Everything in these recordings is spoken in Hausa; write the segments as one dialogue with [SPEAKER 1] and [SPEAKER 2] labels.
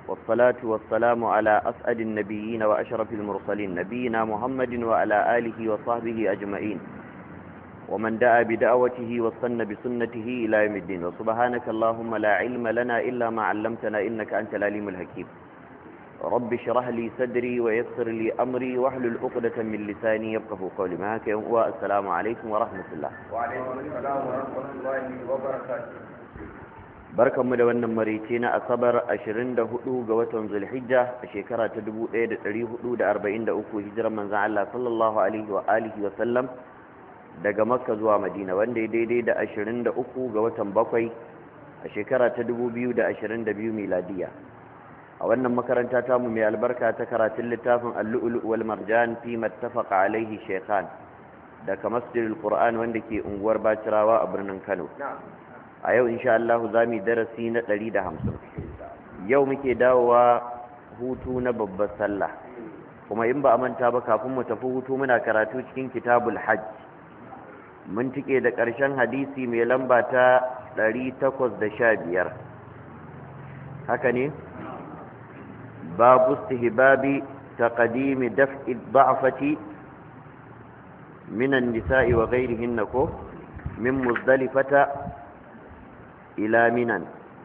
[SPEAKER 1] والصلاة والسلام على أسعد النبيين وأشرف المرسلين نبينا محمد وعلى آله وصحبه أجمعين ومن دعا بدعوته واستنى بسنته إلى يوم الدين وسبحانك اللهم لا علم لنا إلا ما علمتنا إنك أنت العليم الحكيم رب اشرح لي صدري ويسر لي أمري واحلل عقدة من لساني يفقهوا قولي معك والسلام عليكم ورحمة الله
[SPEAKER 2] وعليكم السلام ورحمة الله وبركاته
[SPEAKER 1] barkanmu da wannan marici na asabar 24 ga watan zulhijja a shekara ta 1443 hijirar manzon Allah sallallahu alaihi wa alihi wa sallam daga makka zuwa madina wanda ya daidai da 23 ga watan bakwai a shekara ta 2022 miladiya a wannan makaranta tamu mai albarka ta karatun littafin al-lu'lu' wal marjan fi mattafaqa alaihi shaykhan daga masjidil qur'an wanda ke unguwar bacirawa a birnin Kano a yau insha Allah za mu darasi na 150 yau muke dawowa hutu na babbar sallah kuma in ba a manta ba kafin mu tafi hutu muna karatu cikin kitabul hajj mun tike da ƙarshen hadisi mai lamba ta 815 haka ne babu istihbabi taqdim daf'i ad-da'fati min an-nisa'i wa ghayrihinna ko min muzdalifata ila minan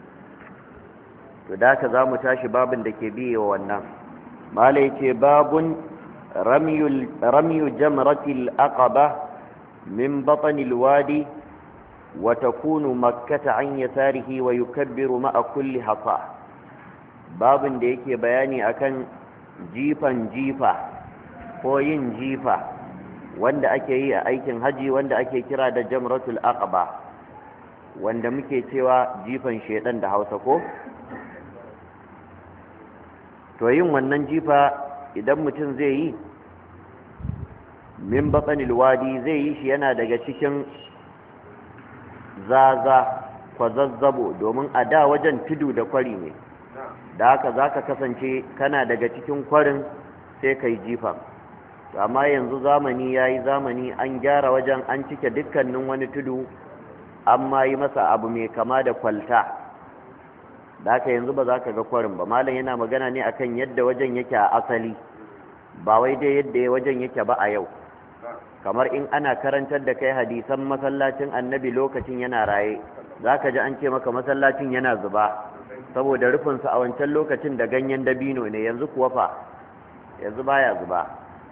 [SPEAKER 1] to da ka za mu tashi babin da ke biye wa wannan mala yake babun ramyu jamratil aqaba min batnil wadi wa takunu makkata an yasarihi wa yukabbiru ma'a kulli hasa babin da yake bayani akan jifan jifa ko yin jifa wanda ake yi a aikin haji wanda ake kira da jamratul aqaba wanda muke cewa jifan shedan da Hausa ko to yin wannan jifa idan mutum zai yi min batnil wadi zai yi shi yana daga cikin zaza kwazazzabo domin a da wajen tudu da kwari ne da haka zaka kasance kana daga cikin kwarin sai kai jifa amma yanzu zamani yayi zamani an gyara wajen an cike dukkanin wani tudu amma yi masa abu mai kama da kwalta da haka yanzu ba za ka ga kwarin ba malam yana magana ne akan yadda wajen yake a asali ba wai dai yadda wajen yake ba a yau kamar in ana karantar da kai hadisan masallacin annabi lokacin yana raye za ka ji an ce maka masallacin yana zuba saboda rufinsa a wancan lokacin da ganyen dabino ne yanzu kuwa fa yanzu baya zuba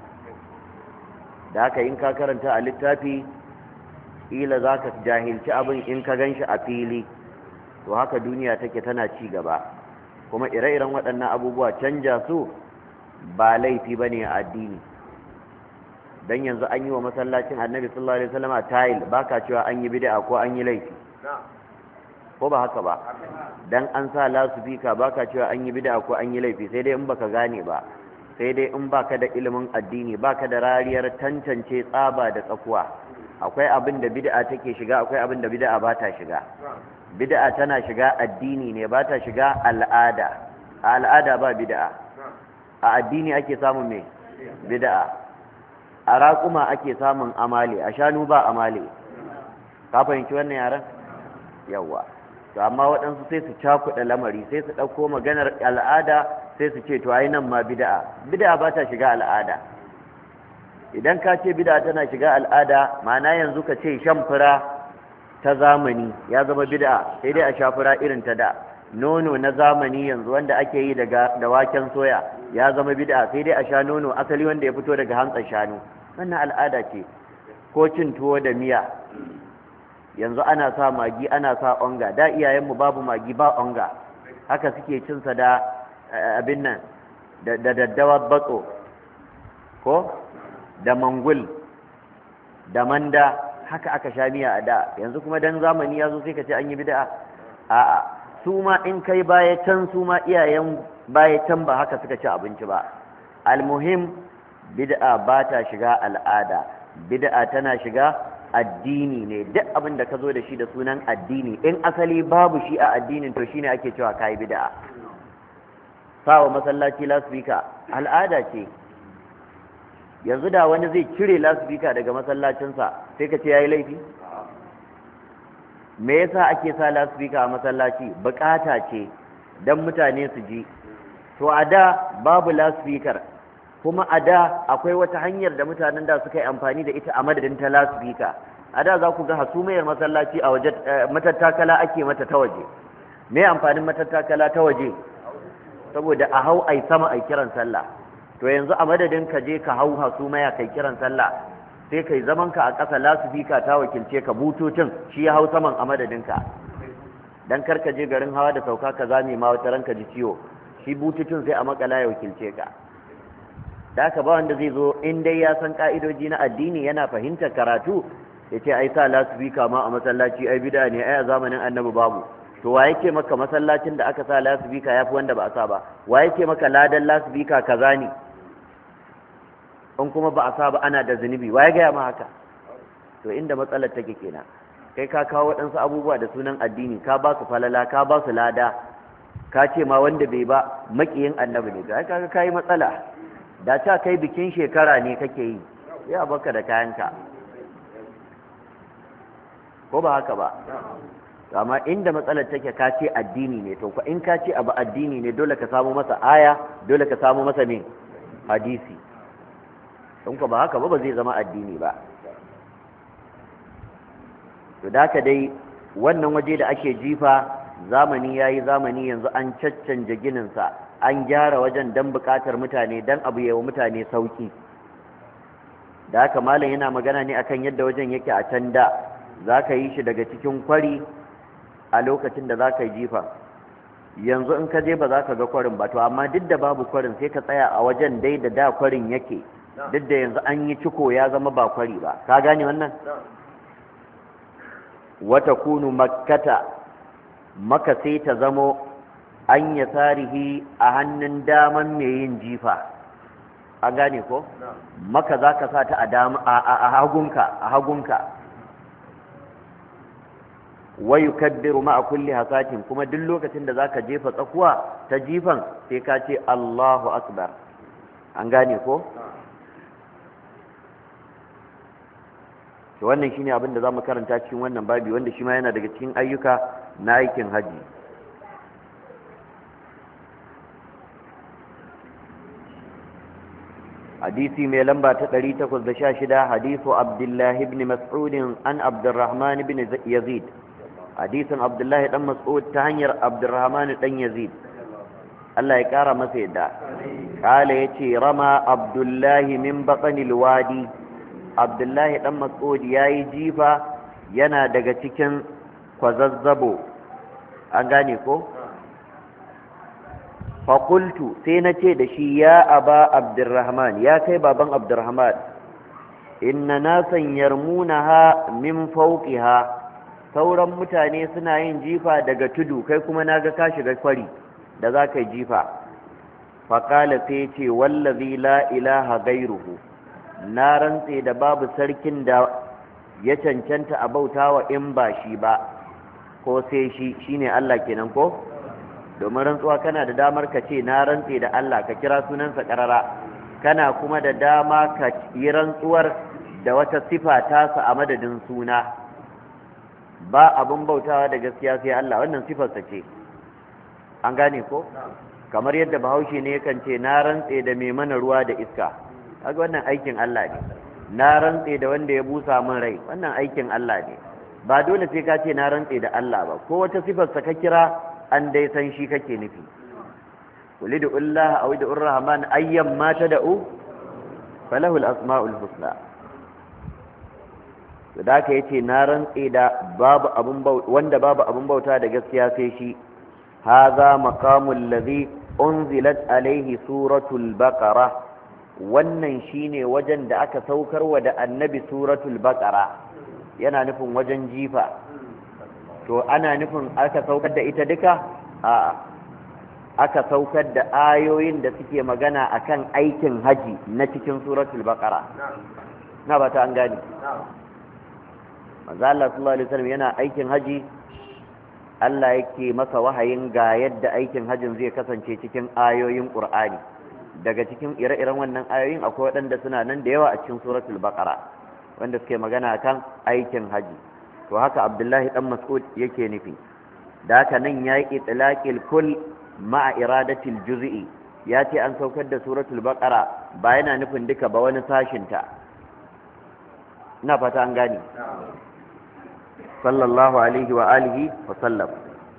[SPEAKER 1] da haka in ka karanta a littafi ila za ka jahilci abin in ka gan shi a fili to haka duniya take tana ci gaba kuma ire-iren waɗannan abubuwa canja su ba laifi ba ne a addini don yanzu an yi wa masallacin annabi sallallahu alaihi wasallam tile ba ka cewa an yi bid'a ko an yi laifi ko ba haka ba don an sa lasufika ba ka cewa an yi bid'a ko an yi laifi sai dai in baka gane ba sai dai in baka da ilimin addini baka da rariyar tantance tsaba da tsakuwa akwai abin da bid'a take shiga akwai abin da bid'a ba ta shiga bid'a tana shiga addini ne ba ta shiga al'ada a al'ada ba bid'a a addini ake samun me bid'a a raƙuma ake samun amale a shanu ba amale ka fahimci wannan yaran yawa to amma waɗansu sai su cakuɗa lamari sai su ɗauko maganar al'ada sai su ce to ai nan ma bid'a ba ta shiga al'ada idan ka ce bid'a tana shiga al'ada ma'ana yanzu ka ce shan fura ta zamani ya zama bid'a sai dai a sha fura irin ta da nono na zamani yanzu wanda ake yi da waken soya ya zama bid'a sai dai a sha nono asali wanda ya fito daga hantsar shanu wannan al'ada ce ko cin tuwo da miya yanzu ana sa magi ana sa onga da iyayenmu babu magi ba onga haka suke cinsa da abin nan da daddawa batso ko da mangul da manda haka aka sha miya a da yanzu kuma dan zamani ya zo sai ka ce an yi bid'a a'a su ma in kai baya can su ma iyayen baya can ba haka suka ci abinci ba almuhim bid'a ba ta shiga al'ada bid'a tana shiga addini ne duk abin da ka zo da shi da sunan addini in asali babu shi a addinin to shine ake cewa kai bid'a sawa masallaci lasfika al'ada ce yanzu da wani zai cire lasfika daga masallacinsa sai ka ce yayi laifi me yasa ake sa lasfika a masallaci bukata ce dan mutane su ji to a da babu loudspeaker, kuma a da akwai wata hanyar da mutanen da suka yi amfani da ita a madadin ta loudspeaker. A da za ku ga hasumayar masallaci a waje matattakala ake mata ta waje. Me amfanin matattakala ta waje? Saboda a hau ai sama ai kiran sallah. To yanzu a madadin ka je ka hau hasumaya kai kiran sallah, sai kai zaman ka a ƙasa, loudspeaker ta wakilce ka, bututun shi ya hau saman a madadin ka, dan kar ka je garin hawa da sauka ka zame ma wata ranka ji ciwo, shi bututun sai a makala ya wakilce ka. Da haka ba wanda zai zo in dai ya san ka'idoji na addini yana fahimtar karatu ya ce ai sa loudspeaker ma a masallaci ai bid'a ne, ai a zamanin annabi babu. To wa yake maka masallacin da aka sa loudspeaker yafi wanda ba a sa ba? Wa yake maka ladan loudspeaker kaza ne in kuma ba a sa ba ana da zunubi? Wa ya gaya ma haka? To inda matsalar take kenan, kai ka kawo waɗansu abubuwa da sunan addini, ka ba su falala, ka ba su lada, ka ce ma wanda bai ba makiyin annabi ne. Ga kaga kai matsala. Da ta kai bikin shekara ne kake yi, ya baka da kayanka, ko ba haka ba? Amma inda matsalar take ka ce addini ne, to in ka ce abu addini ne dole ka samu masa aya, dole ka samu masa me hadisi. in ko ba haka ba zai zama addini ba. To da haka dai wannan waje da ake jifa zamani yayi zamani, yanzu an caccanje gininsa, an gyara wajen don buƙatar mutane, don abu yawa mutane sauki. Da haka malam yana magana ne akan yadda wajen yake a can da. Za ka yi shi daga cikin kwari a lokacin da za ka yi jifa. Yanzu in ka je ba za ka ga kwarin ba, to amma duk da babu kwarin sai ka tsaya a wajen dai da kwarin yake, duk da yanzu an yi ciko ya zama ba kwari ba. Ka gane wannan? Wata kunu makkata, maka sai ta zamo an ya tarihi a hannun daman mai yin jifa. An gane ko? Maka za ka sa ta a hagunka. Wayu kaddiru ma'a kulli hasatin, kuma duk lokacin da zaka jefa tsakuwa ta jifan sai ka ce Allahu akbar. An gane ko? To wannan shine abin da zamu karanta cikin wannan babi, wanda shi ma yana daga cikin ayyuka na aikin haji. hadisi mai lamba ta 816, hadisu Abdullahi ibn Mas'ud an Abdurrahman ibn Yazid. hadisin Abdullahi dan Mas'ud ta hanyar Abdurrahman dan Yazid, Allah ya kara masa yadda. Kala yace rama Abdullahi min batnil wadi, Abdullahi dan Mas'ud yayi jifa yana daga cikin kwazazzabo. An gane ko? faƙultu sai na ce da shi, ya aba Abdurrahman, ya kai baban Abdurrahman, inna nasan yarmunaha min fawqiha, sauran mutane suna yin jifa daga tudu, kai kuma naga ka shiga kwari da za ka yi jifa. faƙala sai ce, wallazi la ilaha gairuhu, na rantse da babu sarkin da ya cancanta a bautawa in ba shi ba, ko sai shi, shine Allah kenan ko? Domin rantsuwa kana da damar ka ce na rantse da Allah, ka kira sunansa karara, kana kuma da dama ka yi rantsuwar da wata sifa tasa a madadin suna. Ba abin bautawa da gaskiya sai Allah, wannan sifarsa ce. An gane ko? Kamar yadda Bahaushe ne yakan ce na rantse da mai mana ruwa da iska, kaga wannan aikin Allah ne. Na rantse da wanda ya busa min rai, wannan aikin Allah ne. Ba dole sai ka ce na rantse da Allah ba, ko wata sifarsa ka kira an dai san shi kake nufi. Qul ud'ullaha aw ud'ur rahman ayyam ma tad'u falahu al-asma'ul husna. To da ka yace na rantse da babu abun wanda babu abun bauta da gaskiya sai shi. Hadha maqamul ladhi unzilat alayhi suratul baqara, wannan shine wajen da aka saukarwa da annabi suratul baqara, yana nufin wajen jifa. To ana nufin aka saukar da ita duka? A'a, aka saukar da ayoyin da suke magana akan aikin haji na cikin suratul baqara. Na ba ta an gani. Manzo Allah sallallahu alaihi wasallam yana aikin haji, Allah yake masa wahayin ga yadda aikin hajin zai kasance cikin ayoyin Qur'ani. Daga cikin ire-iren wannan ayoyin akwai waɗanda suna nan da yawa a cikin suratul baqara wanda suke magana akan aikin haji. To haka Abdullahi dan Mas'ud yake nufi. Da haka nan yayi itlaqil kull ma'a iradatil juz'i, ya ce an saukar da suratul baqara ba yana nufin duka ba wani sashinta. ina fata an gane. sallallahu alaihi wa alihi wa sallam.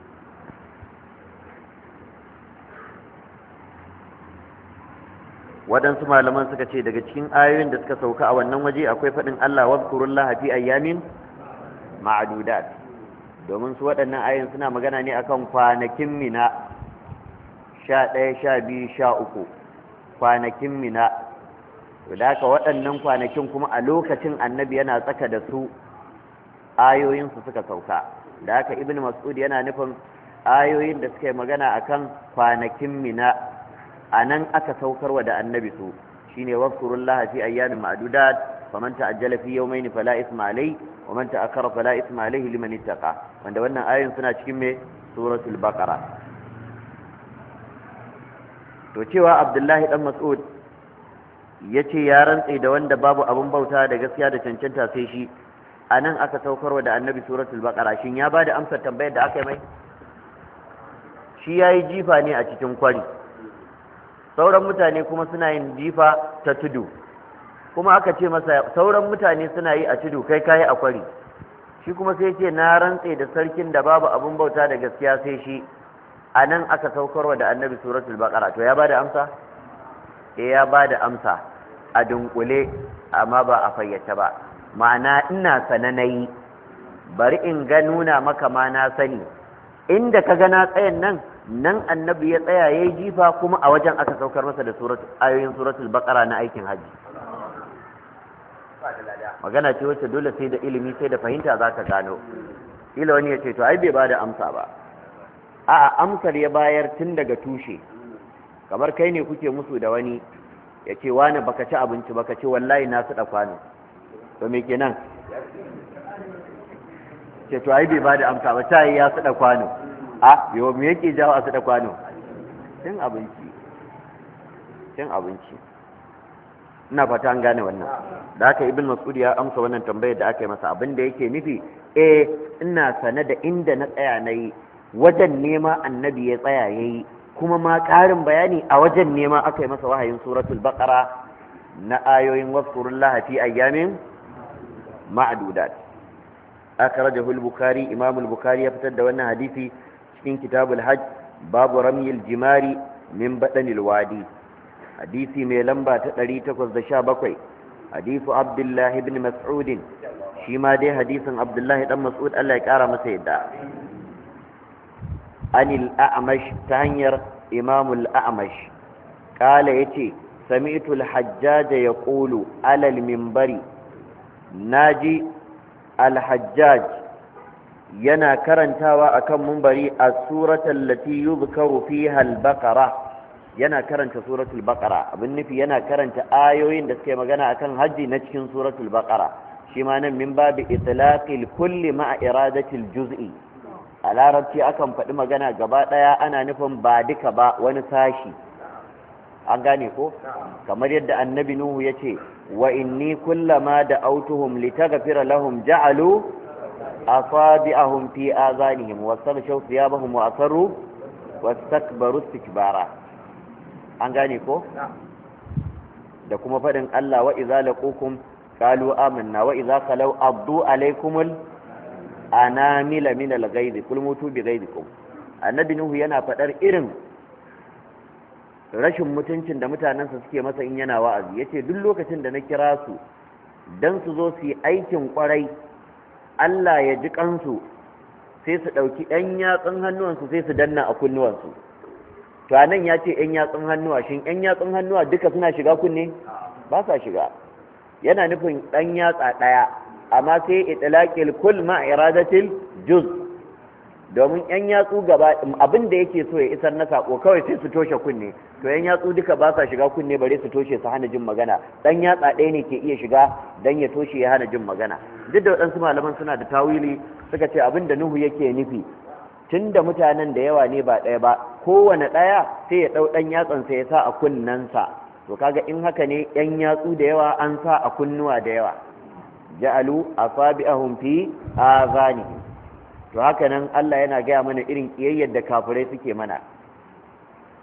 [SPEAKER 1] waɗansu malaman suka ce daga cikin ayoyin da suka sauka a wannan waje akwai faɗin Allah wazkurullaha fi ayyamin ma'dudat, domin su waɗannan ayoyin suna magana ne akan kwanakin mina 11 12 13 kwanakin mina. to da haka waɗannan kwanakin kuma a lokacin annabi yana tsaka da su ayoyin su suka sauka. da haka ibnu mas'ud yana nufin ayoyin da suka yi magana akan kwanakin mina a nan aka saukarwa da annabi su shine wazkurullaha fi ayyamin ma'dudat faman ta'ajjala fi yawmayn fala isma alayhi wa man ta'akhkhara fala isma alayhi liman ittaqa, wanda wannan ayoyin suna cikin me suratul baqara. to cewa abdullahi dan mas'ud yace ya rantse da wanda babu abun bauta da gaskiya da cancanta sai shi, a nan aka saukarwa da annabi suratul baqara, shin ya bada amsar tambayar da aka yi mai? shi yayi jifa ne a cikin kwari, sauran mutane kuma suna yin jifa ta tudu, kuma aka ce masa sauran mutane suna yi a tudu kai kayi a kwari, shi kuma sai ce na rantse da sarkin da babu abun bauta da gaskiya sai shi, a nan aka saukarwa da annabi suratul baqara. to ya bada amsa? ya bada amsa a dunkule amma ba a fayyace ba, ma'ana ina sananayi bari in ga nuna maka ma na sani, inda ka ga na tsayan nan annabi ya tsaya yayi jifa, kuma a wajen aka saukar masa da ayoyin suratul baqara na aikin haji. magana ce wacce dole sai da ilimi sai da fahimta zaka gano. kila wani ya ce to ai bai bada amsa ba. a'a, amsar ya bayar tun daga tushe. kamar kai ne kuke musu da wani ya ce wani baka ci abinci baka ce wallahi na suɗa kwano, to me kenan? ce to ai bai bada amsa ba, ta yi ya suɗa kwano. yau me yake jawo a suɗa kwano? cin abinci. ina fata an gane wannan. da haka ibn mas'ud ya amsa wannan tambayar da aka yi masa. abin da yake nufi ina sane da inda na tsaya na yi, wajen nema annabi ya tsaya ya yi, kuma ma ƙarin bayani a wajen nema aka yi masa wahayin suratul baqara na ayoyin wazkurullaha fi ayyamin ma'dudat. akhrajahu al-bukhari, imam al-bukhari ya fitar da wannan hadisi cikin kitabul hajj, babu ramyil jimari min badanil wadi, hadisi mai lamba ta 817. hadisu abdullah ibn mas'ud, shi ma dai hadisin abdullah dan mas'ud Allah ya kara masa yadda. anil a'mash, ta hanyar imamul a'mash kala yace sami'tu al-hajjaj yaqulu ala al-minbari, naji al-hajjaj yana karantawa akan minbari as-suratal lati yuzkaru fiha al-baqara, yana karanta suratul baqara, abin nufi yana karanta ayoyin da suke magana akan haji na cikin suratul baqara. shi ma nan min babi itlaqil kulli ma'a iradatil juz'i, a larabci akan faɗi magana gaba ɗaya ana nufin ba duka ba, wani sashi. an gane ko? kamar yadda annabi nuhu ya ce wa inni kullama da autuhum litaghfira lahum ja'alu asabi'ahum fi azanihim wastaghshaw thiyabahum wa asarru wastakbaru istikbara. an gane ko? da kuma faɗin Allah wa idza laqukum qalu amanna wa idza khalaw addu alaykumul anamila min al-ghayz kul mutu bi ghayzikum. annabi nuhu yana fadar irin rashin mutuncin da mutanansa suke masa in yana wa'azi, yace duk lokacin da na kira su dan su zo su yi aikin kwarai Allah ya ji kansu, sai su dauki ɗan yatsun hannuwansu sai su danna a kunnuwansu. to anan ya ce ɗan yatsun hannuwa, shin ɗan yatsun hannuwa duka suna shiga kunne? ba sa shiga. yana nufin ɗan yatsa ɗaya, amma sai itlaqil kull ma iradatil juz, domin yan yatsu gaba abin da yake so ya isar na sako kawai sai su toshe kunne, to yan yatsu duka ba sa shiga kunne bare su toshe su hana jin magana. dan yatsa ɗaya ne ke iya shiga dan ya toshe ya hana jin magana. duk da waɗansu malaman suna da tawili, suka ce abin da Nuhu yake nufi tunda mutanen da yawa ne ba ɗaya ba, kowane ɗaya sai ya ɗau ɗan yatsansa ya sa a kunnensa. to kaga in haka ne yan yatsu da yawa an sa a kunnuwa da yawa, ja'alu asabi'ahum fi azanihim. to haka nan Allah yana gaya mana irin kiyayyar da kafirai suke mana.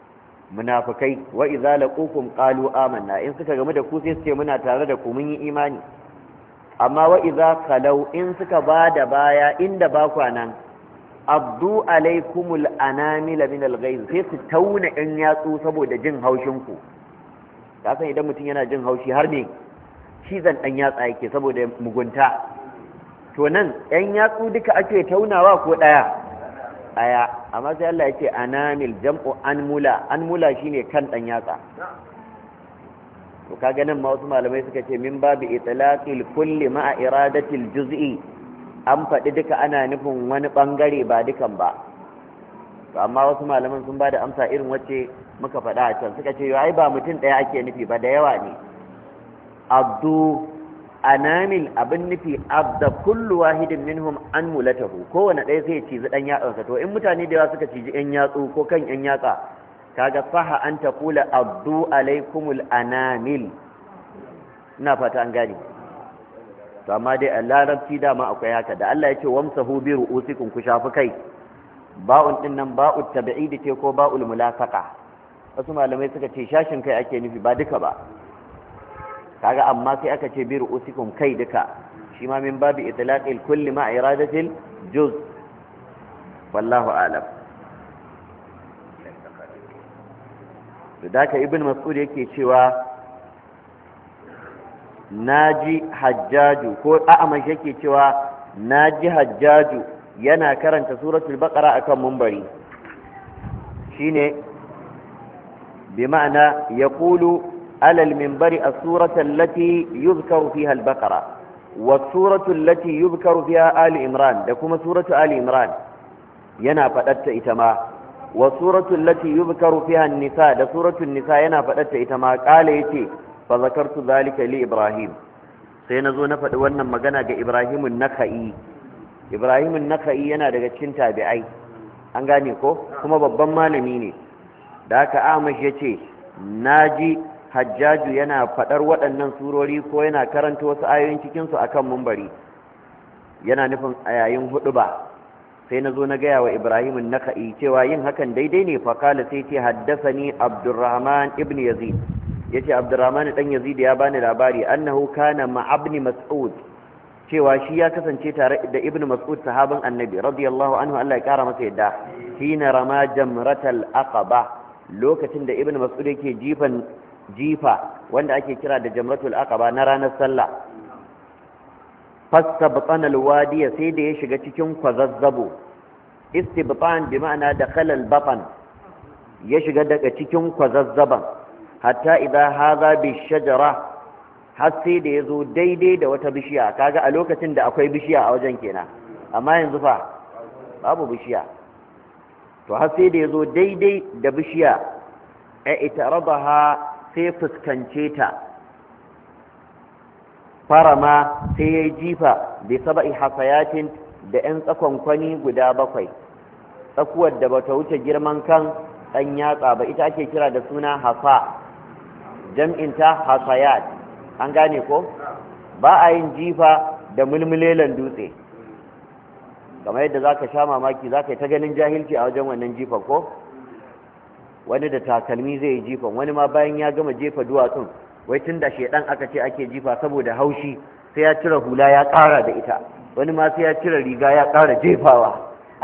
[SPEAKER 1] munafikai wa idza laqukum qalu amanna in suka gamu da ku sai su ce muna tare da ku mun yi imani amma wa idza khalau in suka bada baya inda ba nan abdu alaikumul anamil min alghayz sai su tauna in yatsu saboda jin haushin ku ka san idan mutum yana jin haushi har ne shi zan dan yatsa yake saboda mugunta to nan yan yatsu duka ake taunawa ko daya amma sai Allah ya ce anamil jam'u anmula shine kan dan yatsa to kaga nan ma wasu malamai suka ce min babi itlaqil kulli ma'a iradatil juz'i an faɗi duka ana nufin wani bangare ba dukan ba to amma wasu malaman sun bada amsa irin wacce muka faɗa a can suka ce ai ba mutum ɗaya ake nufi ba da yawa ne abdu anamil abin nufi abda kullu wahidin minhum an mulatahu kowane ɗaya sai ya cizi ɗan yatsansa to in mutane da yawa suka ciji ɗan yatsu ko kan ɗan yatsa kaga saha an taqula abdu alaikumul anamil ina fata an gane to amma dai a larabci dama akwai haka da Allah ya ce wamsahu bi ru'usikum ku shafi kai ba'un din nan ba'ut tab'id ce ko ba'ul mulasaqa wasu malamai suka ce shashin kai ake nufi ba duka ba kaga amma sai aka ce bi ru'usikum kai duka shi ma min babi itlaqil kulli ma iradatil juz wallahu a'lam to daka ibn mas'ud yake cewa naji hajjaju ko a'amash yake cewa naji hajjaju yana karanta suratul baqara akan munbari shine bi ma'ana yaqulu على المنبر السورة التي يذكر فيها البقرة والسورة التي يذكر فيها آل إمران لكم سورة آل إمران ينا فأدت إتما والسورة التي يذكر فيها النساء لسورة النساء ينا فأدت إتما قال يتي فذكرت ذلك لإبراهيم سينزو نفد ونم مغنى إبراهيم النخعي إبراهيم النخعي ينا دقشن تابعي أنغانيكو كما ببن مالميني ذاك آمش يتي ناجي hajjaju yana faɗar waɗannan surori ko yana karanta wasu ayoyin cikinsu akan mumbari yana nufin a yayin hudu ba sai na zo na gaya wa ibrahim naka'i cewa yin hakan daidai ne fakala sai ce haddasani abdurrahman ibn yazid ya ce abdurrahman ɗan yazid ya bani labari annahu kana ma'abni mas'ud cewa shi ya kasance tare da ibn mas'ud sahabin annabi radiyallahu anhu Allah ya kara masa yadda hina rama jamratal aqaba lokacin da ibn mas'ud yake jifa wanda ake kira da jamratul aqaba na ranar sallah fastabtana alwadiya sai da ya shiga cikin kwazazzabo istibtan bi ma'ana dakhala albatan ya shiga daga cikin kwazazzaban hatta idza hadha bi shajara har sai da yazo daidai da wata bishiya kaga a lokacin da akwai bishiya a wajen kenan amma yanzu fa babu bishiya to har sai da yazo daidai da bishiya itarabaha sai fuskance ta farama sai ya yi jifa da saba'i hasayatin da 'yan tsakonkwani guda 7 tsakuwar da bata wuce girman kan ɗan yatsa ba ita ake kira da suna hasa jam'inta hasayat an gane ko ba a yin jifa da mulmulelan dutse kamar yadda za ka sha mamaki za ka yi ta ganin jahilci a wajen wannan jifa ko wani da takalmi zai yi jifan wani ma bayan ya gama jefa duwatsun wai tun da shedan aka ce ake jifa saboda haushi sai ya cire hula ya ƙara da ita wani ma sai ya cire riga ya ƙara jefawa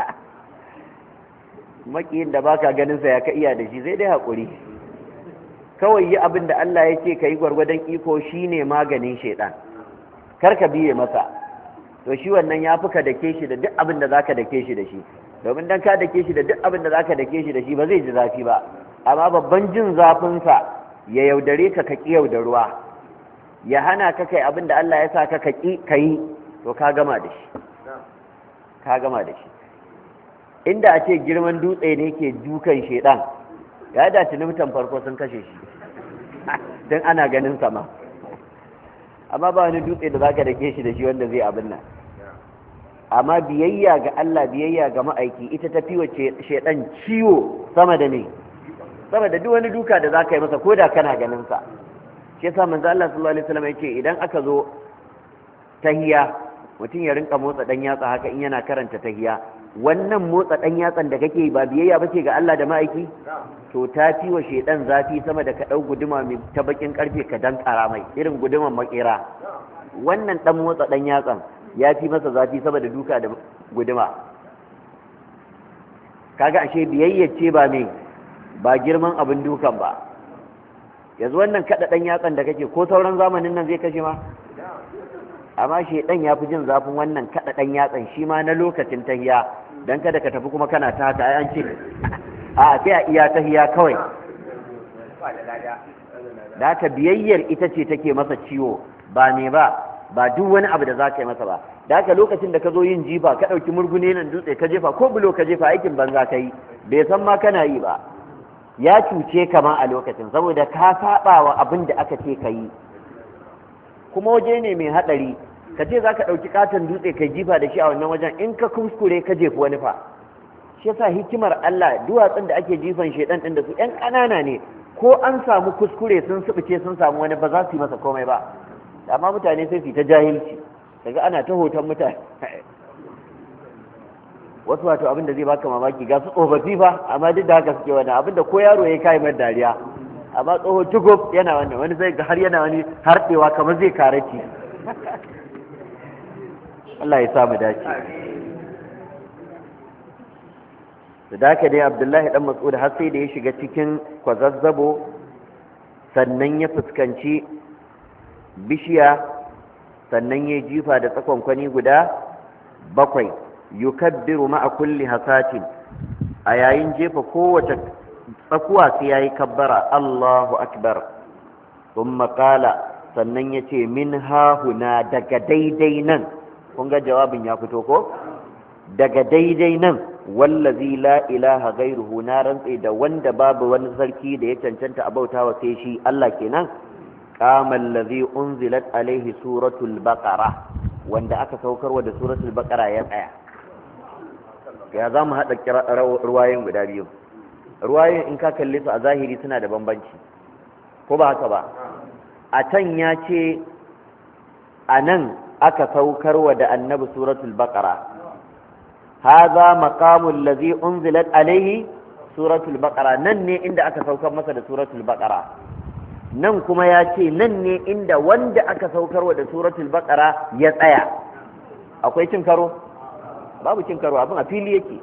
[SPEAKER 1] makiyin da baka ganin sa ya ka iya da shi zai dai haƙuri kawai yi abin da Allah ya ce ka yi gwargwadon iko shine maganin shedan kar ka biye masa to shi wannan ya fi ka dake shi da duk abin da zaka dake shi da shi domin dan ka dake shi da duk abin da zaka dake shi da shi ba zai ji zafi ba amma babban jin zafinsa ya yaudare ka ka ki yaudaruwa ya hana ka kai abin da Allah ya sa ka ki kai to ka gama da shi ka gama da shi inda a ce girman dutse ne ke dukan shedan ya dace mutan farko sun kashe shi dan ana ganin sama amma ba wani dutse da zaka dake shi da shi wanda zai abin nan amma biyayya ga Allah biyayya ga ma'aiki ita ta fi wace shedan ciwo sama da ne sama da duk wani duka da zaka yi masa koda kana ganin sa shi yasa manzo Allah sallallahu alaihi wasallam yake idan aka zo tahiya mutum ya rinka motsa dan yatsa haka in yana karanta tahiya wannan motsa ɗan yatsan da kake ba biyayya bace ga Allah da ma'aiki to ta fi wa shedan zafi sama da ka ɗau guduma mai ta bakin karfe ka dankara mai irin guduman makera wannan ɗan motsa ɗan yatsan ya fi masa zafi sama da duka da guduma kaga ashe biyayya ce ba me ba girman abin dukan ba yanzu wannan kada ɗan yatsan da kake ko sauran zamanin nan zai kashe ma amma shedan ya fi jin zafin wannan kada ɗan yatsan shi ma na lokacin tahiya dan kada ka tafi kuma kana ta haka ai an ce a sai a iya tahiya kawai da haka biyayyar ita ce take masa ciwo ba me ba duk wani abu da za ka yi masa ba da haka lokacin da ka zo yin jifa ka ɗauki murgune nan dutse ka jefa ko bulo ka jefa aikin banza ka yi bai san ma kana yi ba ya cuce ka ma a lokacin saboda ka saba wa abin da aka ce ka yi kuma waje ne mai haɗari ka ce za ka ɗauki katon dutse ka jifa da shi a wannan wajen in ka kuskure ka jefi wani fa shi yasa hikimar Allah duwatsun da ake jifan shedan ɗin da su ƴan ƙanana ne ko an samu kuskure sun subuce sun samu wani ba za su yi masa komai ba amma mutane sai su ta jahilci daga ana ta hoton mutane wasu wato abin da zai baka mamaki ga su tsofaffi fa amma duk da haka suke wannan abin da ko yaro ya kai mai dariya amma tsoho tugub yana wannan wani sai har yana wani harɗewa kamar zai karaci Allah ya sa mu dace da haka dai Abdullahi dan Mas'ud har sai da ya shiga cikin kwazazzabo sannan ya fuskanci bishiya sannan ya jifa da tsakonkwani guda 7 yukabbiru ma'a kulli hasatin a yayin jefa kowace tsakuwa sai yayi kabbara Allahu akbar thumma qala sannan yace min hahuna daga daidai nan kun ga jawabin ya fito ko daga daidai nan wallazi la ilaha ghairuhu na rantse da wanda babu wani sarki da ya cancanta a bautawa sai shi Allah kenan qama allazi unzilat alaihi suratul baqara wanda aka saukarwa da suratul baqara ya tsaya ya za mu haɗa ruwayen guda biyu ruwayen in ka kalle su a zahiri suna da bambanci ko ba haka ba a can ya ce a nan aka saukarwa da annabi suratul baqara hadha maqamul ladhi unzilat alayhi suratul baqara nan ne inda aka saukar masa da suratul baqara nan kuma ya ce nan ne inda wanda aka saukarwa da suratul baqara ya tsaya akwai cin karo babu cin karo abin a fili yake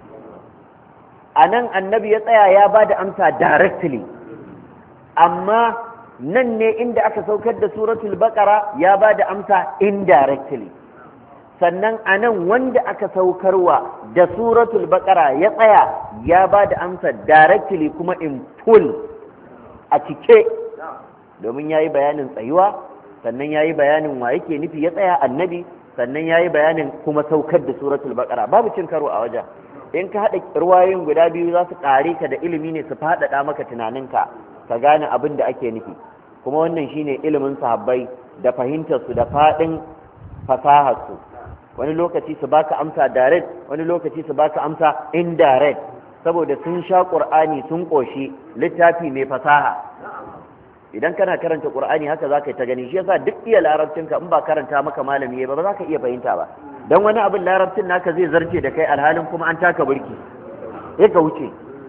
[SPEAKER 1] a nan annabi ya tsaya ya ba da amsa directly amma nan ne inda aka saukar da suratul baqara ya ba da amsa indirectly sannan a nan wanda aka saukarwa da suratul baqara ya tsaya ya ba da amsa directly kuma in full a cike domin ya yi bayanin tsayuwa sannan ya yi bayanin wa yake nufi ya tsaya annabi sannan ya yi bayanin kuma saukar da suratul baqara babu cin karo a wajen in ka haɗa ruwayoyin guda biyu za su ƙare ka da ilimi ne su faɗaɗa maka tunaninka ka gane abin da ake nufi kuma wannan shine ilimin sahabbai da fahimtarsu da faɗin fasaharsu wani lokaci su baka amsa direct wani lokaci su baka amsa indirect saboda sun sha ƙur'ani sun ƙoshi littafi mai fasaha idan kana karanta ƙur'ani haka za ka yi ta gani shi yasa duk iya larabcinka in ba karanta maka malami ba za ka iya fahimta ba don wani abin larabcin naka zai zarce da kai alhalin kuma an taka burki sai ka wuce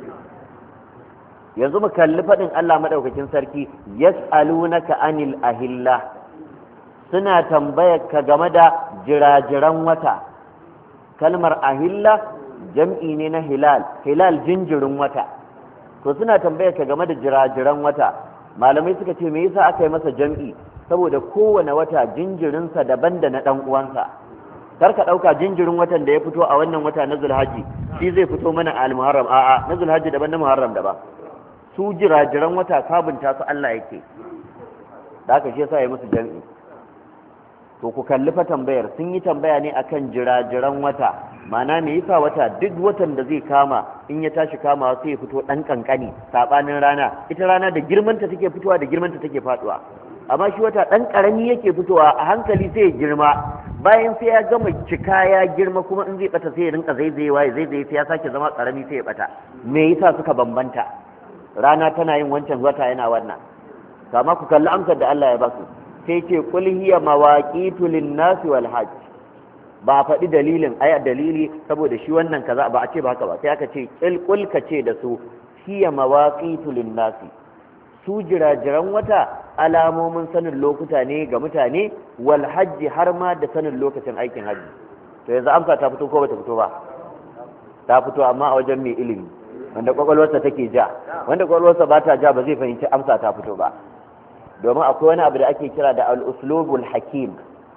[SPEAKER 1] yanzu mu kalli faɗin Allah madaukakin sarki yas'alunaka anil ahilla suna tambayar ka game da jirajiran wata kalmar ahilla jam'i ne na hilal jinjirin wata to suna tambayar ka game da jirajiran wata malamai suka ce me yasa aka yi masa jam'i saboda kowane wata jinjirinsa daban da na dan uwansa kar ka dauka jinjirin watan da ya fito a wannan wata na Zulhajji shi zai fito mana a al-Muharram a'a na Zulhajji daban na Muharram daban su jirajiran wata sabunta su Allah yake da haka shi yasa ya musu jam'i to ku kalli fa tambayar sun yi tambaya ne akan jirajiran wata mana me yasa wata duk watan da zai kama in ya tashi kamawa sai ya fito dan kankani sabanin rana ita rana da girmanta take fitowa da girmanta take faduwa amma shi wata dan karami yake fitowa a hankali sai ya girma bayan sai ya gama cika ya girma kuma in zai bata sai ya rinka zaizayewa ya zaizaye sai ya sake zama karami sai ya bata me yasa suka bambanta rana tana yin wancan wata yana wannan kama ku kalli amsar da Allah ya ba su sai ce qul hiya mawaqitu lin-nasi wal hajj ba a faɗi dalilin ai dalili saboda shi wannan kaza ba a ce ba haka ba sai aka ce qul ka ce da su hiya mawaqitu lin-nasi su jirajiran wata alamomin sanin lokuta ne ga mutane wal hajji har ma da sanin lokacin aikin hajji. To yanzu amsa ta fito ko bata fito ba? Ta fito, amma a wajen mai ilimi wanda kwakwalwarsa take ja. Wanda kwakwalwarsa ba ta ja ba zai fahimci amsa ta fito ba, domin akwai wani abu da ake kira da al-uslubul hakim,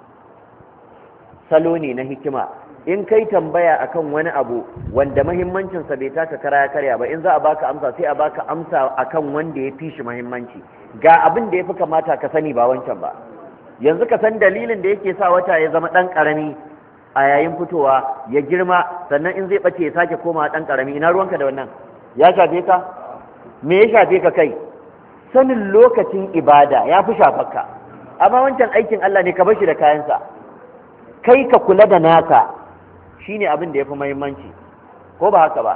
[SPEAKER 1] salo ne na hikima. In kai tambaya akan wani abu wanda mahimmancinsa bai taka kara ya karya ba, in za a baka amsa sai a baka amsa akan wanda ya fi shi mahimmanci, ga abin da ya fi kamata ka sani ba wancan ba. Yanzu ka san dalilin da yake sa wata ya zama ɗan ƙarami a yayin fitowa ya girma, sannan in zai ɓace ya sake koma ɗan ƙarami. Ina ruwanka da wannan? Ya shafe ka? Me ya shafe ka kai? Sanin lokacin ibada ya fi shafarka, amma wancan aikin Allah ne, ka bar shi da kayansa. Kai ka kula da naka shine abin da ya fi muhimmanci, ko ba haka ba?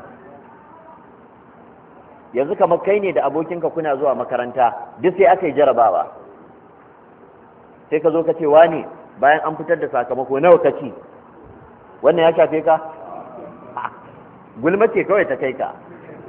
[SPEAKER 1] Yanzu kamar kai ne da abokinka kuna zuwa makaranta, duk sai aka yi jarabawa, sai ka zo ka ce wani bayan an fitar da sakamako nawa ka ci, wannan ya shafe ka? Gulma ce kawai ta kai ka.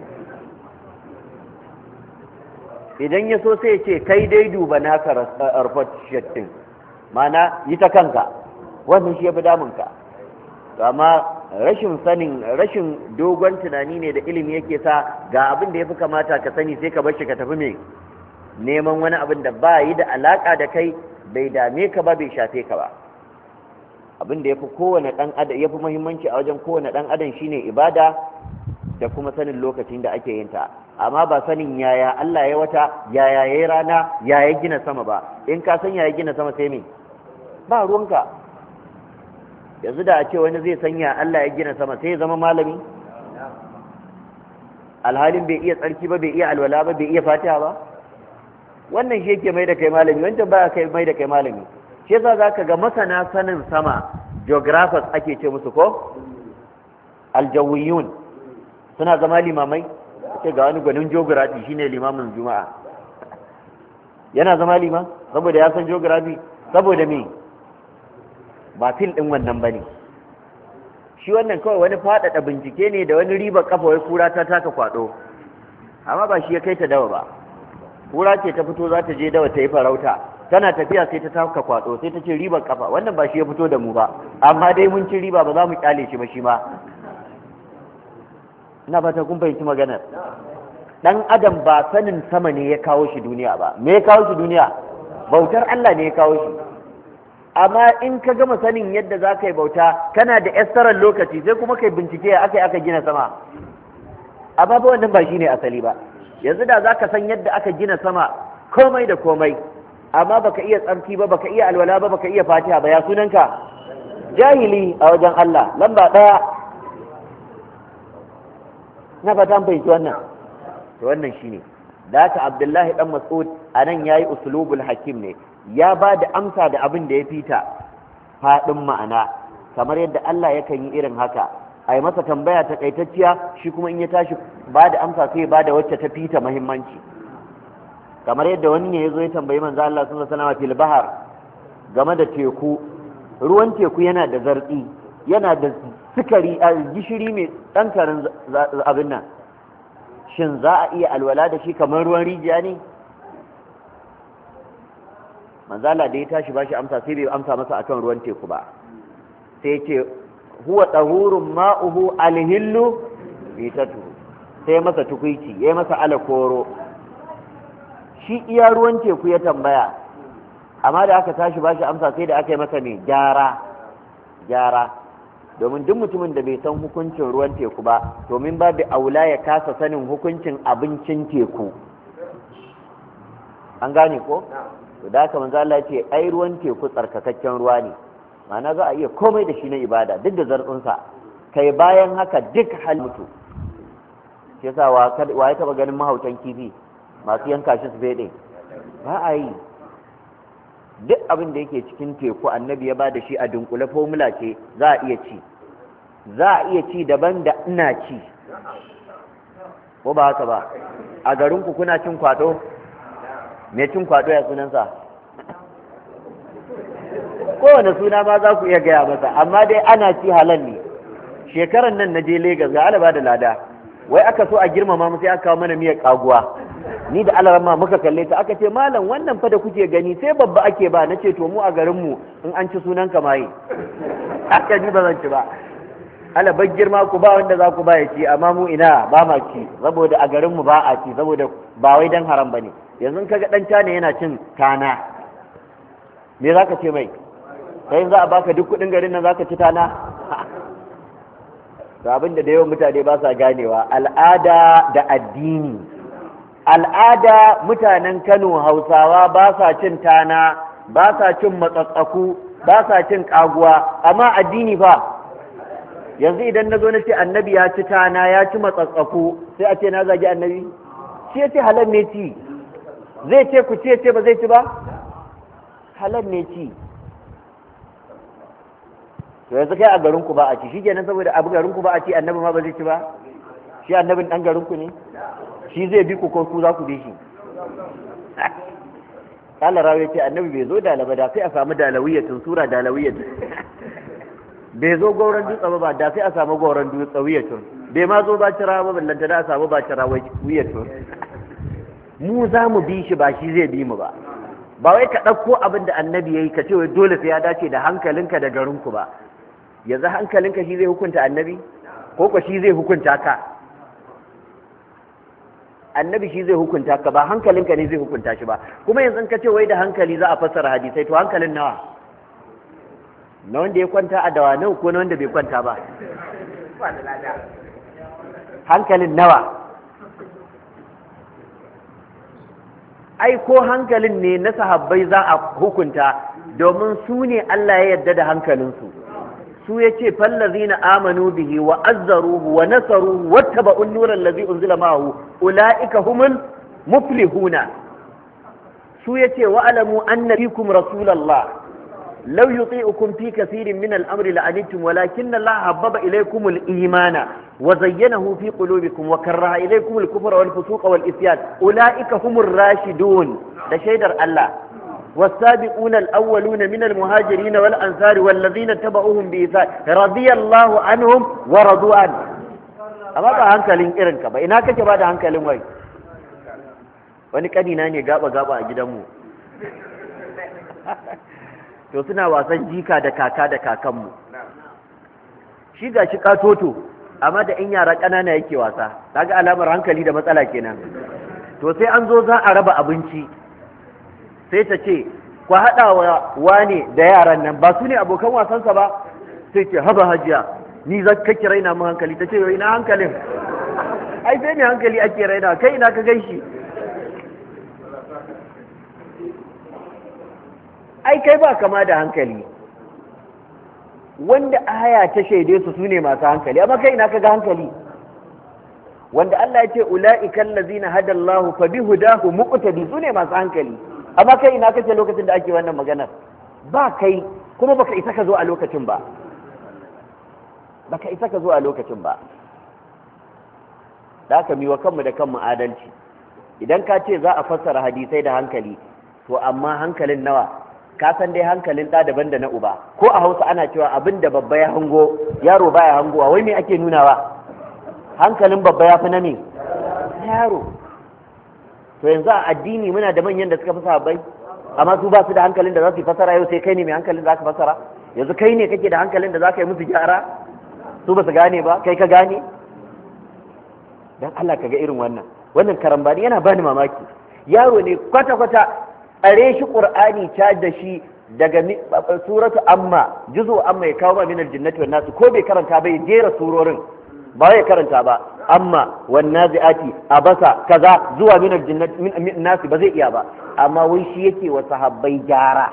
[SPEAKER 1] Idan ya so sai ce kai dai duba naka report sheet din, mana yi ta kanka, wannan shi ya fi damunka. To amma rashin dogon tunani ne da ilimi yake sa ga abin da ya fi kamata ka sani sai ka bar shi ka tafi mai neman wani abin da ba yi da alaka da kai, bai dame ka ba, bai shafe ka ba. Abin da ya fi kowane ɗan adam, ya fi muhimmanci a wajen kowane ɗan adam shine ibada da kuma sanin lokacin da ake yin ta, amma ba sanin yaya Allah ya wata, yaya ya rana, yaya gina sama ba. In ka san yaya gina sama sai me, ba ruwanka. Yanzu da a ce wani zai sanya Allah ya gina sama sai ya zama malami, alhalin bai iya tsarki ba, bai iya alwala ba, bai iya fatiha ba. Wannan shi yake mai da kai malami, wancan ba kai mai da kai malami. Shi yasa zaka ga masana sanin sama, geographers ake ce musu ko aljawiyun, suna zama limamai. Ce ga wani gwanin geography shine limamin juma'a, yana zama liman saboda ya san geography. Saboda me? Ba fil ɗin wannan ba ne shi, wannan kawai wani faɗaɗa bincike ne da wani riba kafa, wai kura ta taka kwaɗo, amma ba shi ya kai ta dawa ba. Kura ce ta fito za ta je dawa ta yi farauta, tana tafiya sai ta taka kwaɗo, sai ta ce ribar kafa. Wannan ba shi ya fito da mu ba, amma dai mun ci riba, ba za mu kyale shi ba shi ma. Ina fata kun fahimci maganar. Dan adam ba sanin sama ne ya kawo shi duniya ba. Me ya kawo shi duniya? Bautar Allah ne ya kawo shi. Amma in ka gama sanin yadda za ka yi bauta, kana da estarar lokaci, sai kuma kai bincike aka gina sama. Amma ba wannan ba shi ne asali ba. Yanzu da za ka san yadda aka gina sama komai da komai, amma baka iya tsarki ba, baka iya alwala ba, baka iya fatiha ba, ya sunanka? Jahili a wajen Allah, lamba ɗaya. Na fata an fahimci wannan. To wannan shine da haka Abdullahi dan Mas'ud anan yayi usulubul hakim ne, ya ba da amsa da abin da ya fita faɗin ma'ana, kamar yadda Allah yakan yi irin haka. A yi masa tambaya takaitacciya, shi kuma in ya tashi ba da amsa sai ba da wacce ta fita muhimmanci. Kamar yadda wani ne ya zo ya tambayi manzo Allah sallallahu alaihi wasallam fil bahar, game da teku. Ruwan teku yana da zartsi, yana da sukari a gishiri mai ɗan karin abin nan, shin za a iya alwala da shi kamar ruwan rijiya ne? Manzala da ya tashi bashi amsa sai bai amsa masa akan ruwan teku ba, sai ce huwa tahurun ma'uhu alhillu bitatu, sai masa tukuici, yayi masa alakoro. Shi iya ruwan teku ya tambaya, amma da aka tashi bashi amsa sai da aka yi masa ne gyara, domin duk mutumin da bai san hukuncin ruwan teku ba, domin babu aula ya kasa sanin hukuncin abincin teku. An gane ko? To da haka manzo Allah ya ce ai ruwan teku tsarkakakken ruwa ne, ma'ana za a iya komai da shi na ibada duk da zartsunsa, kai bayan haka duk hal mutu. Shi yasa wa ya taba ganin mahautan kifi masu yanka shi su fede? Ba a yi. Duk abin da yake cikin teku annabi ya bada shi a dunkule, formula ce, za a iya ci. Za a iya ci daban da ina ci, ko ba haka ba? A garinku kuna cin kwado? Me cin kwado ya sunansa? kowane suna ma za ku iya gaya masa, amma dai ana ci halal ne. Shekaran nan na je Legas ga alaba da lada, wai aka so a girmama mu sai aka kawo mana miyar kaguwa, ni da alaramma muka kalle ta, aka ce malam wannan fa da kuke gani sai babba ake ba. Na ce to mu a garinmu in an ci sunan kamaye aka ji ba zan ci ba, alabar girma ku ba wanda za ku ba ya ci, amma mu ina ba ma ci, saboda a garinmu ba a ci, saboda ba wai dan haram bane. Yanzu kaga dan tana yana cin tana, me za ka ce mai? kai za a baka duk kudin garin nan za ka ci tana? ga abin da yawan mutane ba sa ganewa, al'ada da addini. Al'ada mutanen Kano Hausawa ba sa cin tana, ba sa cin matsatsaku, ba sa cin kaguwa, amma addini fa yanzu idan na zo na ce annabi ya ci tana ya ci matsatsaku sai a ce na zagi annabi? shi ya ce halal ne ci, zai ce ku ce ba zai ci ba? halal ne ci. to yanzu kai a garinku ba a ci, shi kenan saboda abu garinku ba a ci annabi ma ba zai ci ba? shi annabin dan garinku ne, shi zai bi ku ko ku za ku bi shi? kala rawa ce annabi bai zo dalaba da sai a samu dalawiyatun sura dalawiyatun bai zo gauran dutse ba da sai a samu gauran dutse wiyatun, bai ma zo ba cira ba ballanta da a samu ba cira wiyatun. mu za mu bi shi ba shi zai bi mu ba. ba wai ka ɗauko abin da annabi ya yi ka ce wai dole sai ya dace da hankalinka da garinku ba. yanzu hankalinka shi zai hukunta annabi ko ko shi zai hukunta ka? annabi shi zai hukunta ka, ba hankalinka ne zai hukunta shi ba. kuma yanzu ka ce wai da hankali za a fassara hadisai, to hankalin nawa? na wanda ya kwanta a dawanau ko na wanda bai kwanta ba? hankalin nawa? ai ko hankalin ne na sahabbai za a hukunta, domin su ne Allah ya yarda da hankalinsu. su ya ce fallazina amanu bihi wa azzaruhu wa nasaruhu wattaba'u an-nura allazi unzila ma'ahu ulaika humul muflihuna. su ya ce wa'lamu anna fikum rasulallah law yuti'ukum fi kathirin min al-amri la'anittum walakinna Allah habbaba ilaykum al-imana wa zayyanahu fi qulubikum wa karaha ilaykum al-kufra wal fusuqa wal isyan ulaika humur rashidun. da shaidar Allah والسابقون الأولون من المهاجرين والأنصار والذين اتبعوهم بإحسان رضي الله عنهم ورضوا عنه. amma ba hankalin irin ka ba, ina kake ba da hankalin wai? wani kanina ne gaba a gidanmu to suna wasan jika da kaka da kakanmu, shi ga shi katoto amma da in yara ƙanana yake wasa, kaga alamar hankali da matsala kenan. to sai an zo za a raba abinci sai ta ce ku haɗa wa wane da yaran nan, ba su ne abokan wasansa ba? sai ce haba hajiya ni za ka raina mu hankali. ta ce yau ina hankalin? ai sai ne hankali ake raina, kai ina ka gaishi? ai kai ba kama da hankali. wanda aya ta shaide su ne masu hankali, amma kai ina ka ga hankali? wanda Allah ya ce ula'ikan lazina hadallahu fa bihudahu muqtadi, su ne masu hankali. amma kai ina kace lokacin da ake wannan maganar? ba kai, kuma baka isa ka zo a lokacin ba, baka isa ka zo a lokacin ba. da aka miwa kanmu da kanmu adalci. idan ka ce za a fassara hadisai da hankali, to amma hankalin nawa? ka san dai hankalin ɗa daban da na uba. ko a Hausa ana cewa abin da babba ya hango yaro baya hangowa, wai me ake nunawa? hankalin babba ya fi na me? yaro. to yanzu a addini muna da manyan da suka fi sahabbai, amma su ba su da hankalin da za su yi fasara. yau sai kai ne mai hankalin da za ka fasara? yanzu kai ne kake da hankalin da za ka yi musu gyara? su ba su gane ba, kai ka gane? don Allah ka ga irin wannan karambani yana bani mamaki. yaro ne kwata-kwata, tsare shi ƙur'ani ta da shi daga suratu amma, juzu amma ya kawo ma minar jinnati wan nasu, ko bai karanta bai jera surorin, ba ya karanta ba, amma wan nazi'ati abasa kaza zuwa minar jinnati min nasi ba zai iya ba, amma wai shi yake wa sahabbai gyara.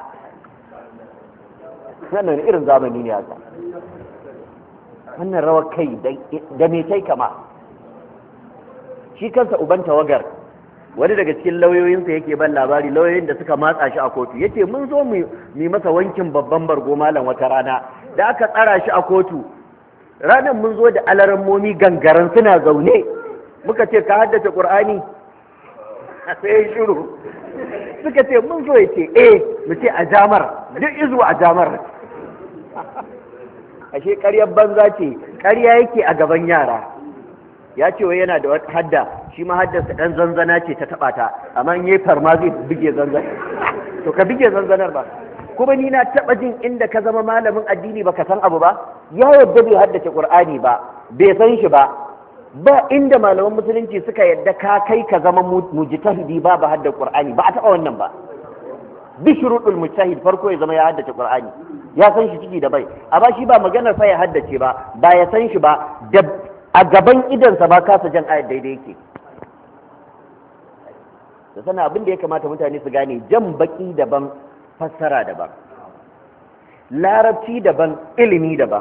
[SPEAKER 1] wannan irin zamani ne haka? wannan rawar kai da me kai kama? shi kansa uban tawagar, wani daga cikin lauyoyinsa yake ban labari, lauyoyin da suka matsa shi a kotu, yace mun zo mu masa wankin babban bargo malam wata rana, da aka tsara shi a kotu ranar mun zo da alarammomi gangaran suna zaune, muka ce ka haddace Qur'ani? sai shiru suka ce mun so ya ce mu ce a jamar duk izu a jamar ashe ƙaryar banza ce, ƙarya yake a gaban yara. Ya ce wai yana da wata hadda, shi ma haddarsa ɗan zanzana ce ta taɓa ta, amma in yi farma zai bige zanzana. To ka bige zanzanar ba. Kuma ni na taɓa jin inda ka zama malamin addini baka san abu ba, ya yadda bai haddace Qur'ani ba, bai san shi ba. Ba inda malaman musulunci suka yadda ka kai ka zama mujtahidi ba hadda Qur'ani, ba a taɓa wannan ba. Bi shuruɗul mujtahid, farko ya zama ya haddace Qur'ani, ya san shi ciki da bai, amma shi ba maganar sa ya haddace ba ya san shi ba, da a gaban idansa ba kasa jan ayat daidai yake. Da sana abin da ya kamata mutane su gane, jan baki daban, fassara daban, larabci daban, ilimi daban.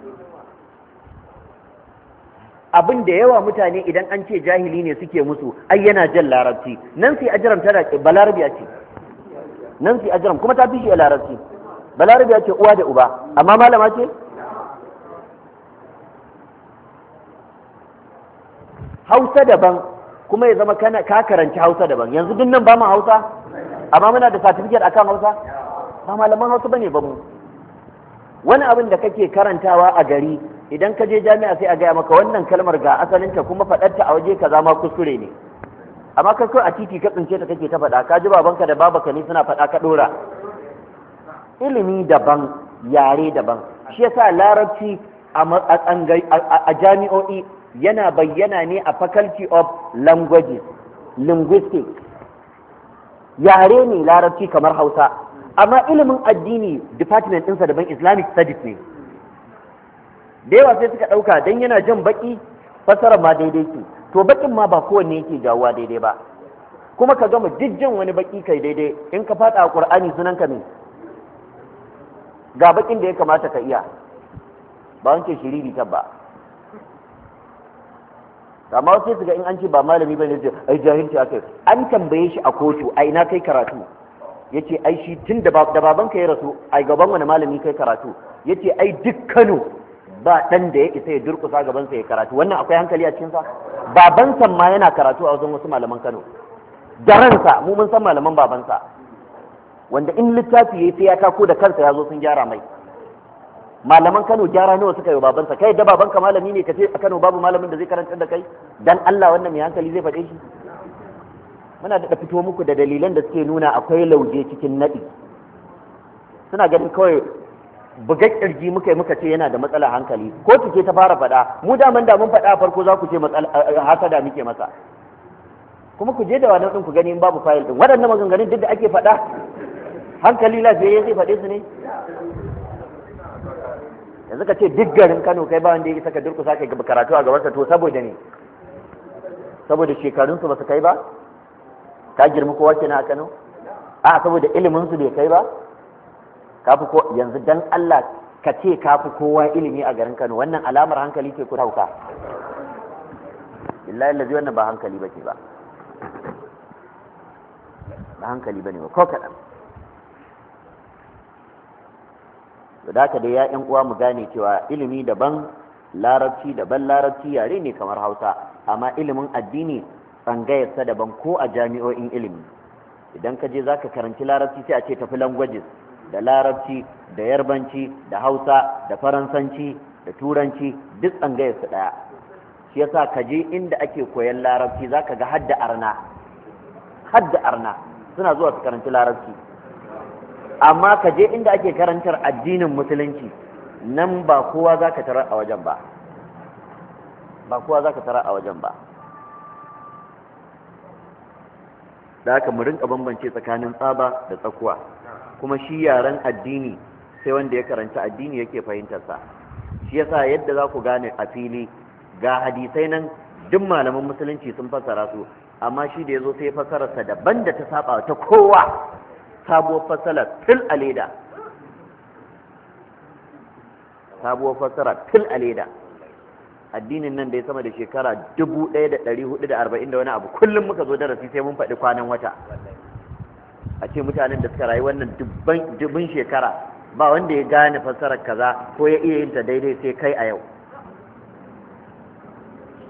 [SPEAKER 1] Abin da yawa mutane idan an ce jahili ne suke musu, ai yana jan larabci. Nan sai ajiram tana balarabiya ce, nan sai ajiram kuma ta fi shi a larabci. Balarabiya ce uwa da uba, amma malama ce. Hausa daban, kuma ya zama ka karanci Hausa daban. Yanzu duk nan ba mu Hausa, amma muna da certificate akan Hausa, ba malaman Hausa bane ba mu. Wani abin da kake karantawa a gari, idan ka je jami'a sai a gaya maka wannan kalmar ga asalinta, kuma faɗarta a waje kaza ma kuskure ne. Amma ka a titi ka tsince ta kake ta faɗa, ka ji babanka da babaka ne suna faɗa ka ɗora. Ilimi daban, yare daban. Shi yasa larabci a jami'o'i yana bayyana ne a faculty of languages, linguistics. Yare ne larabci kamar Hausa, amma ilimin addini department ɗinsa daban, Islamic studies ne. Da yawa sai suka ɗauka don yana jan baki fassara ma daidai ce, to bakin ma ba kowanne yake jawowa daidai ba. Kuma ka gama duk jan wani baki kai daidai, in ka faɗa a Ƙur'ani sunan ka ne, ga bakin da ya kamata ka iya, ba wanke shiriri ba. Amma wasu su ga in an ce ba malami bane ce ai jahilci akai. An tambaye shi a kotu, a ina kai karatu, yace ai shi tun da babanka ya rasu, ai gaban wani malami kai karatu, yace ai duk Kano ba dan da ya isa ya durkusa gaban sa ya karatu. Wannan akwai hankali a cikin sa? Babansa ma yana karatu a wajen wasu malaman Kano, da ransa. Mu mun san malaman babansa wanda in littafi yayi sai ya tako da kansa ya zo sun gyara mai. Malaman Kano gyara nawa suka yi babansa? Kai da babanka malami ne kace a Kano babu malamin da zai karantar da kai? Dan Allah wannan mai hankali zai faɗe shi? Muna da fito muku da dalilan da suke nuna akwai lauje cikin nadi. Suna ganin kawai buga kirji muka ce yana da matsala hankali, ko tuke ta fara faɗa. Mu da mun faɗa a farko za ku ce matsala hasada muke masa, kuma ku je da wannan din ku gani in babu fayil din. Waɗannan maganganun duk da ake faɗa, hankali lafiya zai faɗe su ne? Yanzu ka ce duk garin Kano kai ba wanda ya isa ka durkusa kai karatu a gabansa, to saboda ne? Saboda shekarunsu ba su kai ba? Ka girma kowa kenan a Kano? A saboda iliminsu bai kai ba? Yanzu dan Allah ka ce ka fi kowa ilimi a garin Kano, wannan alamar hankali ce ku hauka? Billahi allazi wannan ba hankali bace ba. Ba hankali bane ba ko kadan. Da haka dai ya ƴan uwa mu gane cewa ilimi daban, larabci daban. Larabci yare ne kamar Hausa, amma ilimin addini tsangayarsa daban ko a jami'o'in ilimi. Idan ka je zaka karanci larabci sai a ce tafi languages, da larabci da yarbanci da Hausa da faransanci da turanci duk tsangayarsa ɗaya. Shi yasa ka je inda ake koyan larabci zaka ga hadda arna suna zuwa su karanci larabci. Amma ka je inda ake karantar addinin musulunci, nan ba kowa za ka tarar a wajen ba. Da haka mu rinka bambance tsakanin tsaba da tsakuwa. Kuma shi yaren addini sai wanda ya karanci addini yake fahimtarsa. Shi yasa yadda za ku gane a fili, ga hadisai nan duk malaman musulunci sun fassara su, amma shi da ya zo sai fassararsa daban da ta saba ta kowa. Sabuwar fassara fil a leda, addinin nan da ya sama da shekara 1440 da wani abu, kullum muka zo darasi sai mun faɗi kwanan wata. A ce mutanen da suka rayu wannan dubban shekara ba wanda ya gane fassarar kaza ko ya iya yin ta daidai sai kai a yau.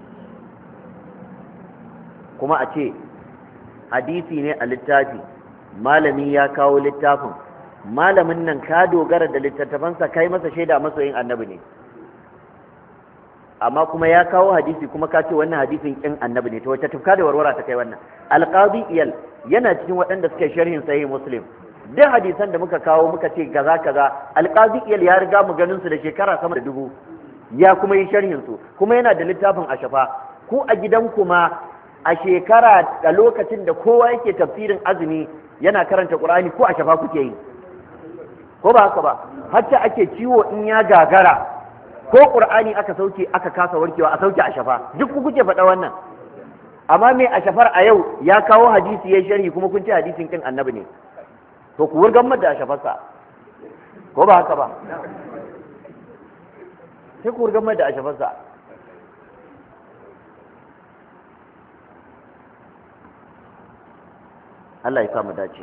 [SPEAKER 1] Kuma a ce hadisi ne a littafi malami ya kawo littafin, malamin nan ka dogara da littattafansa kai masa shaida masoyin annabi ne, amma kuma ya kawo hadisi kuma ka ce wannan hadisin kin annabi ne, to wacce tufka da warwara ta kai wannan? Alqadi iyal yana cikin waɗanda suka sharhin sahih muslim, duk hadisan da muka kawo muka ce kaza kaza, alqadi iyal ya riga mu ganin su da shekara sama da 1000, ya kuma yi sharhin su, kuma yana da littafin ashafa. Ku a gidanku ma a shekara a lokacin da kowa yake tafsirin azumi yana karanta qur'ani, ko ashafa kuke yi, ko ba haka ba? Hatta ake ciwo in ya gagara, ko qur'ani aka sauke aka kasa warkewa a sauke ashafa, duk ku kuke faɗa wannan. Amma me ashafar a yau ya kawo hadisi ya sharhi kuma kun ce hadisin kin annabi ne, to ku wurgan da ashafarsa, ko ba haka ba? sai ku wurgan da ashafarsa. Allah ya samu dace.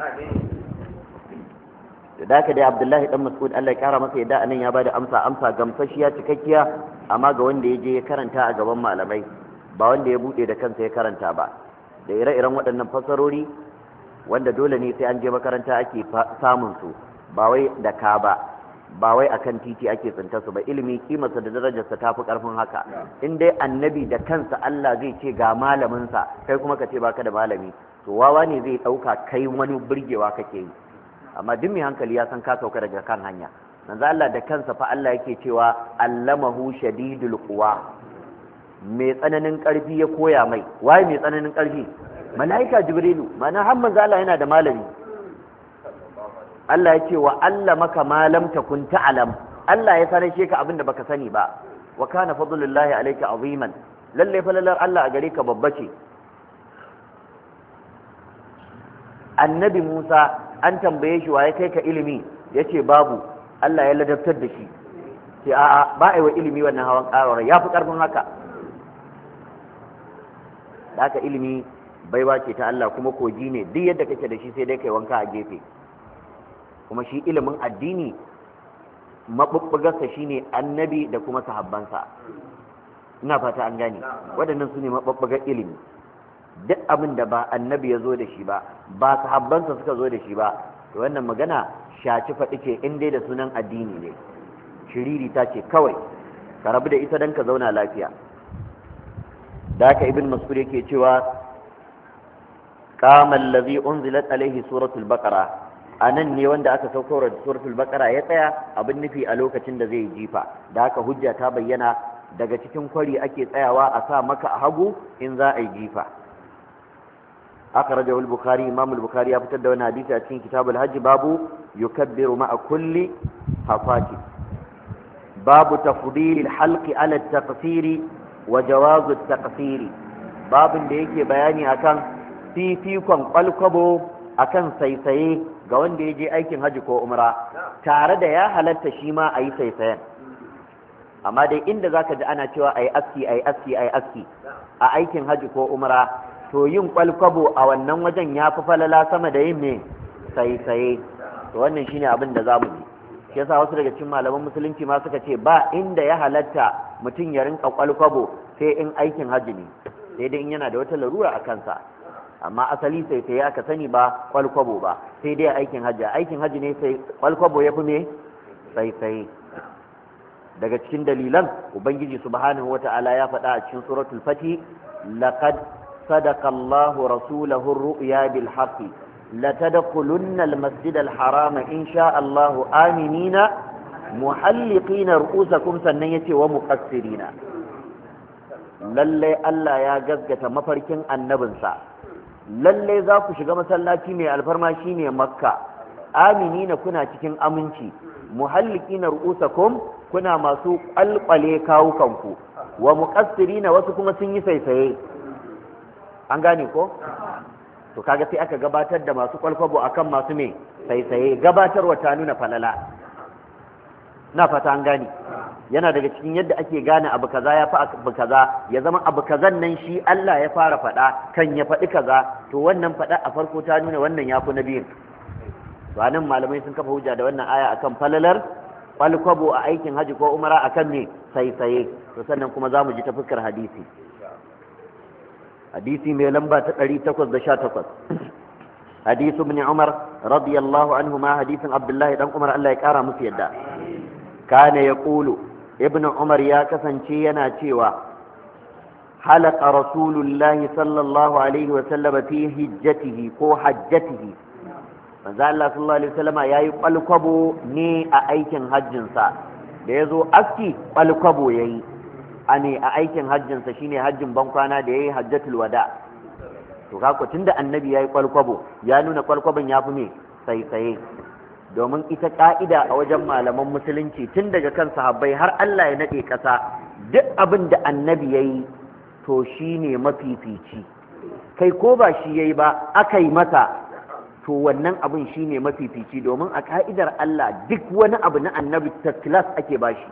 [SPEAKER 1] Da haka dai Abdullahi dan Mas'ud Allah ya kara masa yadda anan ya bada amsa gamsashiya cikakkiya, amma ga wanda ya je ya karanta a gaban malamai, ba wanda ya bude da kansa ya karanta ba. Da ire-iren waɗannan fasarori wanda dole ne sai an je makaranta ake samun su, ba wai da ka ba wai akan titi ake tsinta su ba. Ilimi kimarsa da darajarsa tafi karfin haka. In dai annabi da kansa Allah zai ce ga malamin sa, kai kuma ka ce baka da malami, to wawa ne zai dauka kai wani burgewa kake yi. Amma duk mai hankali ya san ka sauka daga kan hanya. Manzo Allah da kansa fa Allah yake cewa allamahu shadidul quwa, mai tsananin karfi ya koya mai. Waye mai tsananin karfi? Malaika Jibrilu. Mana har manzo Allah yana da malami. Allah ya ce wa allamaka ma lam takun ta'lam, Allah ya sanar ka abin da baka sani ba. Wa kana fadlullahi alayka aziman, lalle falalar Allah a gare ka babba ce. Annabi Musa an tambaye shi waye kai ka ilimi, yace babu. Allah ya ladabtar da shi, sai a'a ba ai wa ilimi wannan hawan ƙarar, ya fi ƙarfin haka. Da haka ilimi baiwa ce ta Allah, kuma kogi ne, duk yadda kake da shi sai dai kai wanka a gefe. Kuma shi ilimin addini mabubbugarsa shine annabi da kuma sahabbansa. Ina fata an gane, waɗannan su ne mabubbugar ilimi. Duk abin da ba annabi ya zo da shi ba, ba sahabbansa suka zo da shi ba, to wannan magana shaci faɗi ce in dai da sunan addini ne, shiriri ta ce kawai, ka rabu da ita don ka zauna lafiya. Da haka ibn Mas'ud yake cewa qama allazi unzilat alaihi suratul baqara, anan ne wanda aka saukar da suratul baqara ya tsaya, abin nufi a lokacin da zai jifa. Da haka hujja ta bayyana, daga cikin kwari ake tsayawa a sa maka a hagu in za a yi jifa. أخرجه البخاري، إمام البخاري يفتد وانا حديث أتين كتاب الحج، باب يكبر مع كل حفاة، باب تفضيل الحلق على التقصير وجواز التقصير، باب ديكي بياني أكان فيكم قلقبو أكان سيسيه قوان ديجي أيكين حج كو أمرا تارد يا حلت شيما أي سيسيان. أما دي إند ذاك جاءنا توا أي أسكي أيكين حج كو أمرا، to yin kwalkwabo a wannan wajen ya fi falala sama da yin mai sai-saye. To wannan shine abin da za mu ji. Shi yasa wasu daga cikin malaman musulunci ma suka ce ba inda ya halatta mutum ya rinka kwalkwabo sai in aikin hajji ne, sai dai in yana da wata larura a kansa. Amma asali sai-saye aka sani ba kwalkwabo ba, sai dai aikin hajji. Aikin hajji ne sai kwalkwabo ya fi me sai-saye. Daga cikin dalilan Ubangiji subhanahu wata'ala ya faɗa a cikin suratul Fatih, laqad صدق الله رسوله الرؤيا بالحق لتدخلن المسجد الحرام إن شاء الله آمنين محلقين رؤوسكم سنية ومقصرين. للي ألا يا جزجة مفركين النبنسا للي ذاكو شغم سلاتي من الفرماشين مكة آمنين كنا تكين أمنشي محلقين رؤوسكم كنا مسوق القليكاوكمكو ومقصرين وسكم سني سيسي. An gane ko? To kaga sai aka gabatar da masu kwalkwabo akan masu me sai gabatarwa ta nuna falala. Na fata an gane. Yana daga cikin yadda ake gane abu kaza ya fi abu kaza, ya zama abu kazan nan shi Allah ya fara faɗa kan ya faɗi kaza, to wannan faɗa a farko ta nuna wannan ya fi na biyun. To anan malamai sun kafa hujja da wannan aya akan falalar kwalkwabo a aikin haji ko umara akan me sai. To sannan kuma za mu ji ta fuskar hadisi mai lamba ta 818. hadith ibn Umar radiyallahu anhuma hadithin Abdullah dan Umar Allah ya kara musu yadda kana yaqulu ibn Umar ya kasance yana cewa halaka rasulullahi sallallahu alaihi wasallam fi hijjatihi ko hajjatihi manzo Allah sallallahu alaihi wasallam yayi kwalkwabo ne a aikin hajjinsa da yazo aski kwalkwabo yayi a aikin hajjinsa shine hajjin bankwana da yayi hajjatul wada to kako tunda annabi yayi kwalkwabo ya nuna kwalkwabon yafi me sai domin ita ka'ida a wajen malaman musulunci tun daga kan sahabbai har Allah ya nade kasa duk abin da annabi yayi to shi ne mafifici kai ko ba shi ya yi ba aka yi masa to wannan abin shi ne mafifici domin a ka'idar Allah duk wani abu na annabi taskilas ake bashi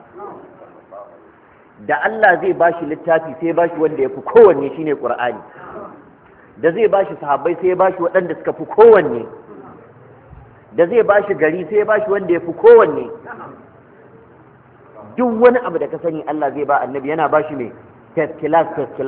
[SPEAKER 1] da Allah zai bashi littafi sai bashi wanda ya fi kowanne shi ne ƙur'ani da zai bashi sahabbai sai bashi waɗanda suka fi kowanne da zai bashi gari sai bashi wanda ya fi kowanne duk wani abu da ka sani Allah zai ba annabi yana bashi mai first class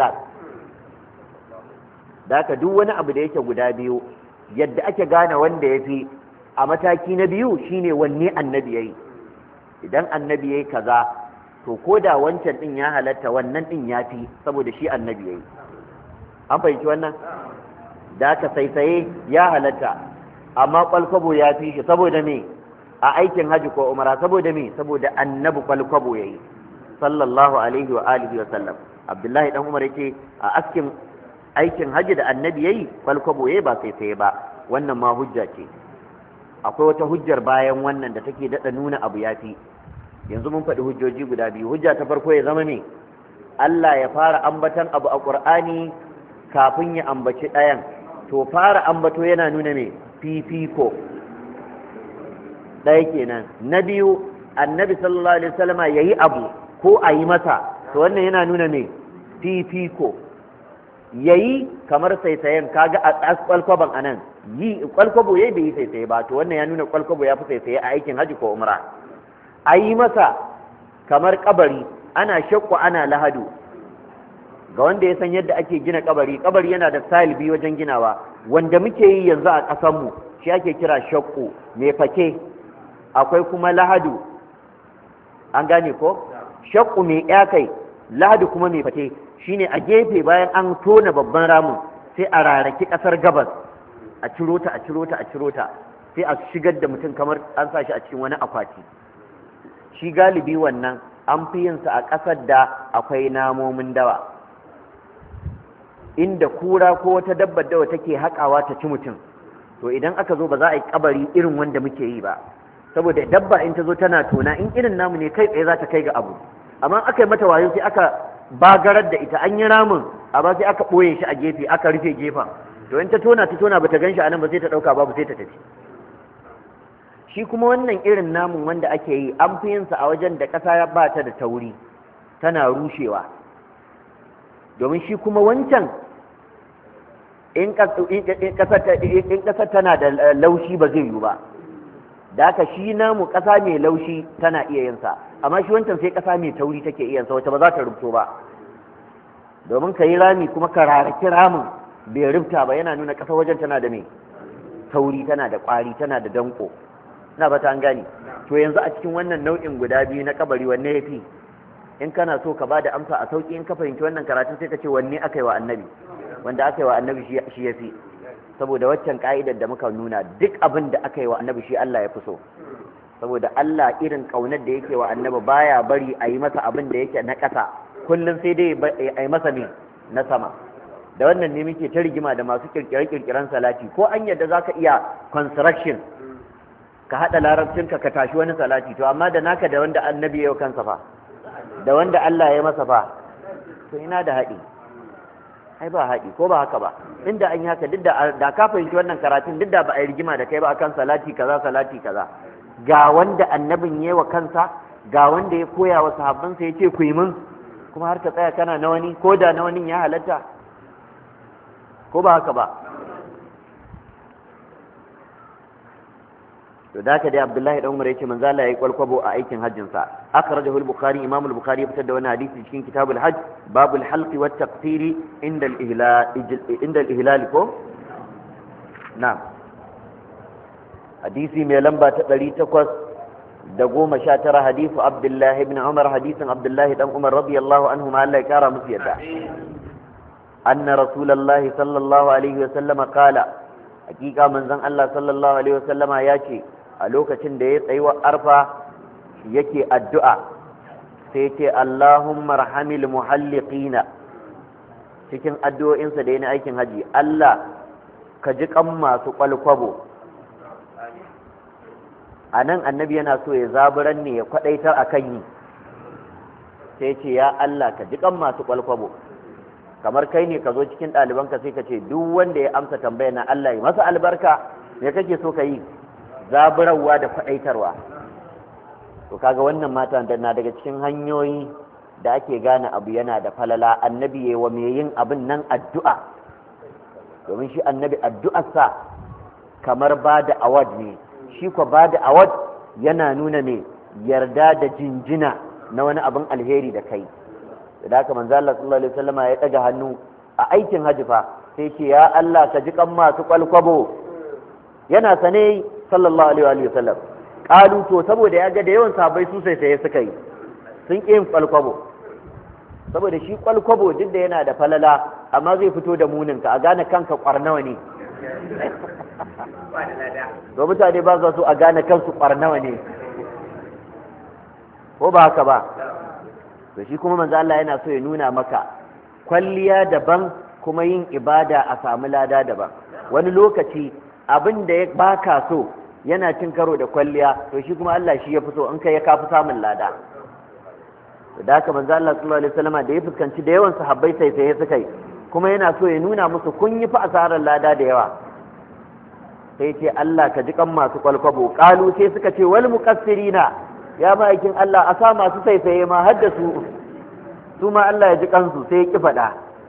[SPEAKER 1] da haka duk wani abu da yake guda biyu yadda ake gane wanda ya fi a mataki na biyu shine wanne annabi ya yi idan annabi ya yi kaza to ko da wancan din ya halatta wannan din ya fi saboda shi annabi ya yi an fahimci wannan da haka saisaye ya halatta amma kwalkwabo ya fi shi saboda me a aikin haji ko umara saboda me saboda annabi kwalkwabo ya yi sallallahu alaihi wa alihi wa sallam abdullahi dan umar yake a askin aikin haji da annabi yayi kwalkwabo yayi ba sai ba wannan ma hujja ce akwai wata hujjar bayan wannan da take dada nuna abu yafi yanzu mun faɗi hujjoji guda biyu hujja ta farko ya zama ne Allah ya fara ambatan abu a Qur'ani kafin ya ambaci ɗayan to fara ambato yana nuna me fifiko ɗaya kenan na biyu annabi sallallahu alaihi wasallama yayi abu ko a yi masa to wannan yana nuna ne fifiko yayi kamar saisayen kaga a kwalkwaban anan yi kwalkwabo yayi bai yi saisaye ba to wannan ya nuna kwalkwabo ya fi saisaye a aikin haji ko umra a yi masa kamar kabari ana shakku ana lahadu ga wanda ya san yadda ake gina kabari yana da style biyu wajen ginawa wanda muke yi yanzu a ƙasarmu shi ake kira shakku mai fake akwai kuma lahadu an gane ko shakku mai kai lahadu kuma mai fate shine a gefe bayan an tona babban ramin sai a raraki kasar gabas a ciro ta sai a shigar da mutum kamar an sa shi a cikin wani akwati shi galibi wannan an fi yin sa a kasar da akwai namomin dawa inda kura ko wata dabbar dawa take haƙawa ta ci mutum to idan aka zo ba za a yi kabari irin wanda muke yi ba saboda dabba in ta zo tana tona in irin namu ne kai tsaye za ta kai ga abu amma aka yi mata wayo sai aka bagarar da ita an yi ramin amma sai aka ɓoye shi a gefe aka rufe gefen to in ta tona ba ta gan shi a nan ba sai ta ɗauka babu sai ta tafi shi kuma wannan irin namun wanda ake yi an fi yinsa a wajen da ƙasa ba ta da tauri tana rushewa domin shi kuma wancan in ƙasar tana da laushi ba zai yiwu ba da haka shi namu ƙasa mai laushi tana iya yinsa amma shi wancan sai ƙasa mai tauri take iya yinsa wacce ba za ta rubuto ba domin ka yi rami kuma ka raraki ramin bai rubuta ba yana nuna ƙasa wajen tana da mai tauri tana da ƙwari tana da danko na ba ta an gani to yanzu a cikin wannan nau'in guda biyu na kabari wanne ya fi in kana so ka ba da amsa a sauƙi in ka fahimci wannan karatun sai ka ce wanne aka yi wa annabi wanda aka yi wa annabi shi ya fi saboda waccan ka'idar da muka nuna duk abin da aka yi wa annabi shi Allah ya fi so saboda Allah irin kaunar da yake wa annabi baya bari a yi masa abin da yake na ƙasa kullum sai dai a yi masa ne na sama da wannan ne muke ta rigima da masu kirkiren salati ko an yadda za ka iya construction ka haɗa larabcinka ka tashi wani salati to amma da naka da wanda annabi ya yi kansa fa da wanda Allah ya masa fa to ina da haɗi ai ba haɗi ko ba haka ba inda an yi haka duk da ka fahimci wannan karatun duk da ba a yi rigima da kai ba akan salati kaza ga wanda annabin ya wa kansa ga wanda ya koya wa sahabbansa ya ce ku yi min kuma har ka tsaya kana na wani ko da na wani ya halatta ko ba haka ba to da haka dai Abdullahi dan Umar yace manzo Allah yayi kwalkwabo a aikin hajjin sa akhrajahu al-Bukhari Imam al-Bukhari ya fitar da wannan hadisi cikin kitabul hajj babul halqi wat taqtiri inda al-ihlal ko na'am hadisi mai lamba ta 819 hadisu Abdullah ibn Umar, hadisin Abdullah dan Umar radiyallahu anhu ma Allah ya kara musu yadda anna rasulullahi sallallahu alaihi wa sallama qala hakika manzon Allah sallallahu alaihi wa sallama yace a lokacin da ya tsayuwa arfa yake addu'a sai ce Allahumma arhamil muhalliqina cikin addu'o'insa da yana aikin haji Allah ka ji kan masu kwalkwabo a nan annabi yana so ya zaburan ne ya kwadaitar a kan yi sai ce ya Allah ka ji kan masu kwalkwabo kamar kai ne ka zo cikin ɗalibanka sai ka ce duk wanda ya amsa tambaya na Allah ya masa albarka me kake so ka yi zaburarwa da kwadaitarwa to kaga wannan mata na daga cikin hanyoyi da ake gane abu yana da falala annabi yayi wa mai yin abin nan addu'a domin shi annabi addu'arsa kamar ba da award ne shi ko ba da award yana nuna ne yarda da jinjina na wani abin alheri da kai da haka manzo Allah sallallahu alaihi wasallam ya daga hannu a aikin hajji fa sai ce ya Allah ka ji kan masu kwalkwabo yana sane sallallahu alaihi wasallam kalu to saboda ya ga da yawan sahabbai su sai suka yi sun ƙi yin kwalkwabo saboda shi kwalkwabo duk da yana da falala amma zai fito da muninka a gane kanka kwarnawa ne to mutane ba za su a gane kansu kwarnawa ne ko ba haka ba to shi kuma manzo Allah yana so ya nuna maka kwalliya daban kuma yin ibada a samu lada daban wani lokaci abin da ya baka so yana cin karo da kwalliya to shi kuma Allah shi ya fi so in kai ya kafi samun lada da haka manzo Allah sallallahu alaihi wasallam da ya fuskanci da yawan sahabbai sai suka yi kuma yana so ya nuna musu kun yi fa asarar lada da yawa sai ce Allah ka ji kan masu kwalkwabo kalu sai suka ce wal muqassirina ya ma'aikin Allah a sa masu saisaye ma har da su ma Allah ya ji kansu sai ya ki faɗa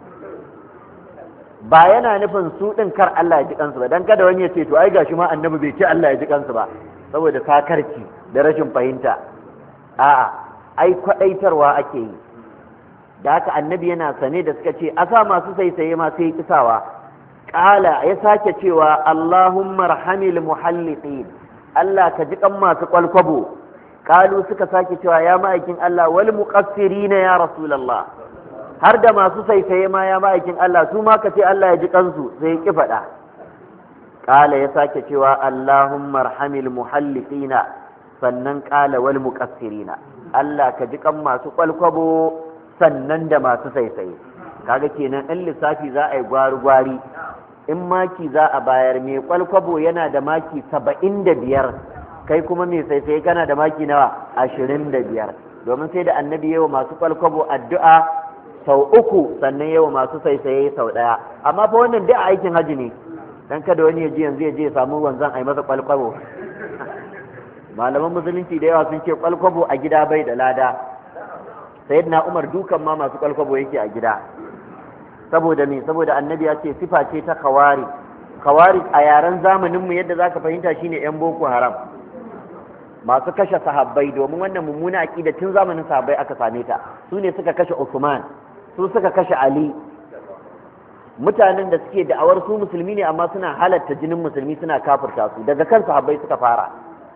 [SPEAKER 1] ba yana nufin su din kar Allah ya ji kansu ba dan kada wani ya ce to ai gashi ma annabi bai ce Allah ya ji kansu ba saboda sakarci da rashin fahimta a'a ai kwadaitarwa ake yi da haka annabi yana sane da suka ce a sa masu saisaye ma sai kisawa kala ya sake cewa Allahumma arhamil muhalliqin Allah ka ji kan masu kwalkwabo kalu suka sake cewa ya ma'aikin Allah wal muqassirina ya rasulullah har da masu saisaye ma ya ma'aikin Allah su ma ka ce Allah ya ji kansu sai ya ki faɗa kala ya sake cewa Allahumma arhamil muhalliqina sannan kala wal muqassirina Allah ka ji kan masu kwalkwabo sannan da masu saisaye kaga kenan in lissafi za a yi gwari-gwari in maki za a bayar mai kwalkwabo yana da maki 75 kai kuma mai saisaye kana da maki nawa 25 domin sai da annabi yawa masu kwalkwabo addu'a sau 3 sannan yawa masu saisaye sau 1 amma fa wannan duk a aikin haji ne dan kada wani ya ji yanzu ya je ya samu wanzan a yi masa kwalkwabo malaman musulunci da yawa sun ce kwalkwabo a gida bai da lada sayyidina Umar dukan ma masu kwalkwabo yake a gida saboda me saboda annabi ya ce sifa ce ta khawari a yaren zamanin mu yadda zaka fahimta shine yan boko haram masu kashe sahabbai domin wannan mummuna aqida tun zamanin sahabbai aka same ta su ne suka kashe Uthman su suka kashe Ali mutanen da suke da'awar su musulmi ne amma suna halatta jinin musulmi suna kafirta su daga kan sahabbai suka fara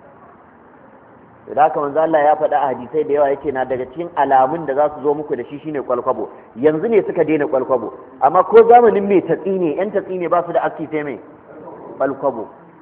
[SPEAKER 1] da haka manzo Allah ya faɗa a hadisai da yawa yake na daga cikin alamun da za su zo muku da shi shine kwalkwabo yanzu ne suka daina kwalkwabo amma ko zamanin mai tatsi ne yan tatsi ne ba su da aski sai mai kwalkwabo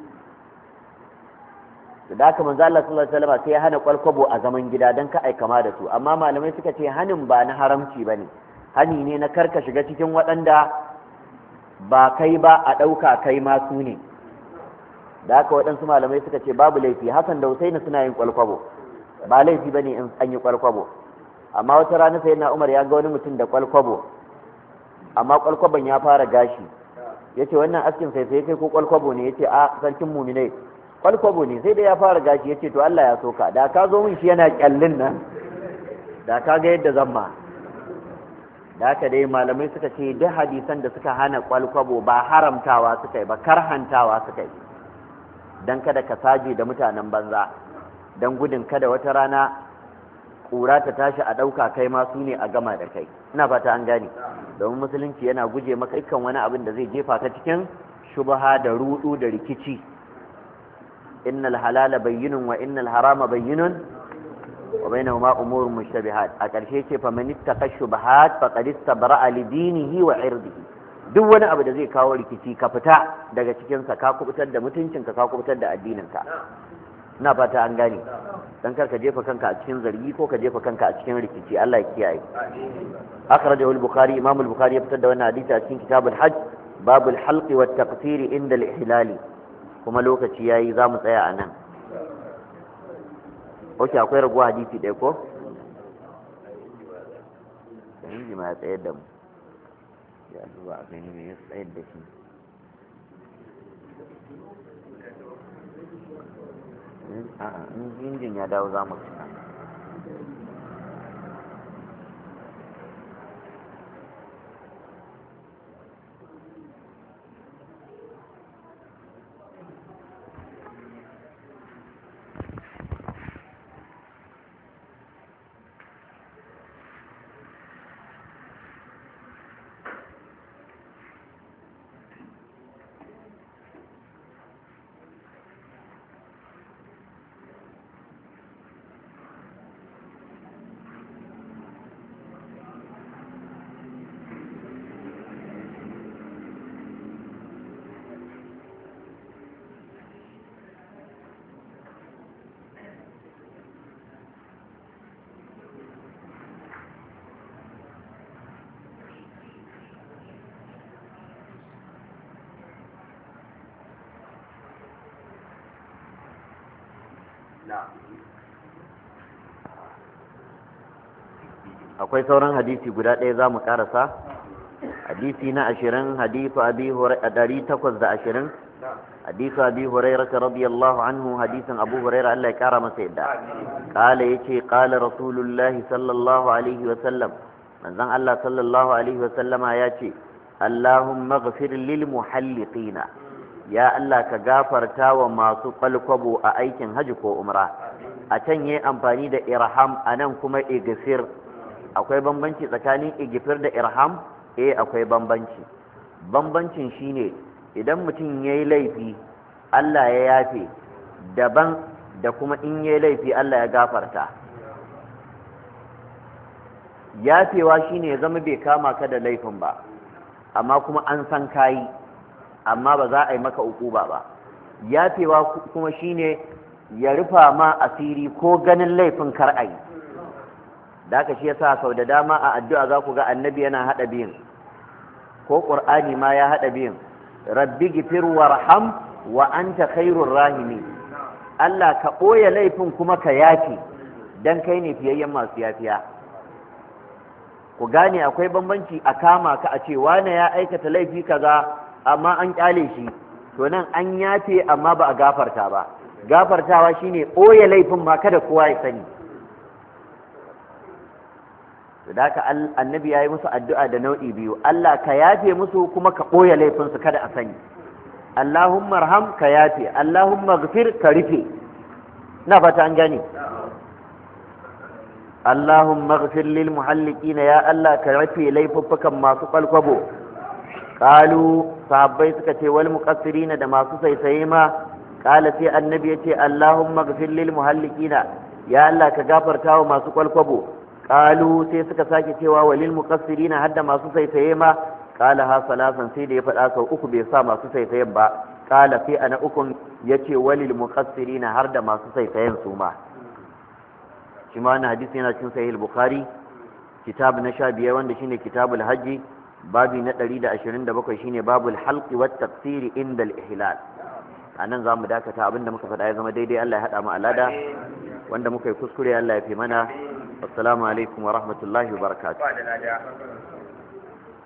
[SPEAKER 1] da haka manzo Allah sallallahu alaihi wasallam sai ya hana kwalkwabo a zaman gida dan ka aikama da su amma malamai suka ce hanin ba na haramci bane hani ne na karka shiga cikin waɗanda ba kai ba a ɗauka kai ma su ne da haka waɗansu malamai suka ce babu laifi Hassan da Husaini suna yin kwalkwabo ba laifi bane in an yi kwalkwabo amma wata rana sai na Umar ya ga wani mutum da kwalkwabo amma kwalkwabon ya fara gashi yace wannan askin sai kai ko kwalkwabo ne yace a sarkin mu'minai kwalkwabo ne sai da ya fara gashi yace to Allah ya soka da ka zo min shi yana kyallin nan da ka ga yadda zan ma da haka dai malamai suka ce duk hadisan da suka hana kwalkwabo ba haramtawa suka yi ba karhantawa suka yi dan kada ka saje da mutanen banza dan gudun kada wata rana ƙura ta tashi a ɗauka kai ma su ne a gama da kai ina fata an gane domin musulunci yana guje maka dukkan wani abin da zai jefa ka cikin shubha da rudu da rikici innal halala bayyinun wa innal harama bayyinun wa bainahuma umurun mushtabihat a ƙarshe ce fa man ittaqa shubuhat faqad istabra'a li dinihi wa 'irdihi duk wani abu da zai kawo rikici ka fita daga cikin sa ka kubutar da mutuncinka ka kubutar da addininka ina fata an gane dan kar ka jefa kanka a cikin zargi ko ka jefa kanka a cikin rikici Allah ya kiyaye akhrajahu al-bukhari imam al-bukhari ya fitar da wannan hadisi a cikin kitabul hajj babul halqi wat taqsir inda al-ihlal kuma lokaci yayi zamu tsaya anan oke akwai raguwa hadisi ɗaya ko inji ma ya tsayar da mu ya zuwa a gani me ya tsayar da shi in injin ya dawo za mu fita akwai sauran hadisi guda ɗaya za mu ƙarasa hadisi na 20 hadisu abi hurairah 820 hadisu abi hurairah radiyallahu anhu hadisin abu hurairah Allah ya kara masa yadda qala yace qala rasulullahi sallallahu alaihi wa sallam manzon Allah sallallahu alaihi wa sallama yace Allahumma ighfir lil muhalliqina ya Allah ka gafarta wa masu kwalkwabo a aikin haji ko umra a can yayi amfani da irham anan kuma igfir akwai bambanci tsakanin igfir da irham akwai bambancin shine idan mutum yayi laifi Allah ya yafe daban da kuma in yayi laifi Allah ya gafarta yafewa shine ya zama bai kama ka da laifin ba amma kuma an san kayi amma ba za a yi maka ukuba ba yafewa kuma shine ya rufa ma asiri ko ganin laifin kar a yi da haka shi yasa sau da dama a addu'a za ku ga annabi yana haɗa biyun ko ƙur'ani ma ya haɗa biyun rabbi gifir warham wa anta khairur rahimi Allah ka ɓoye laifin kuma ka yafe dan kai ne fiyayyen masu yafiya ku gane akwai bambanci a kama ka a ce wane ya aikata laifi kaza amma an kyale shi to nan an yafe amma ba a gafarta ba gafartawa shine ɓoye laifin ma kada kowa ya sani da haka annabi ya yi musu addu'a da nau'i biyu Allah ka yafe musu kuma ka ɓoye laifinsu kada a sani Allahumma arham ka yafe Allahumma ghfir ka rufe na fata an gane Allahumma ghfir lil muhalliqina ya Allah ka rufe laifuffukan masu kwalkwabo qalu sahabbai suka ce wal muqassirina da masu saisaye ma qala sai annabi yace Allahumma ghfir lil muhalliqina ya Allah ka gafarta wa masu kwalkwabo qalu sai suka sake cewa walil muqassirina hadda masu saisaye ma qala ha salasan sai da ya faɗa sau uku bai sa masu saisayen ba qala sai ana ukun yace walil muqassirina har da masu saisayen su ma shi ma wannan hadisi yana cikin sahih al-bukhari kitab na 15 wanda shine kitabul hajji babi na 127 shine babul halqi wat taqsir inda al-ihlal anan zamu dakata abinda muka faɗa ya zama daidai Allah ya hada mu alada wanda muka yi kuskure Allah ya fi mana assalamu alaikum wa rahmatullahi wa barakatuh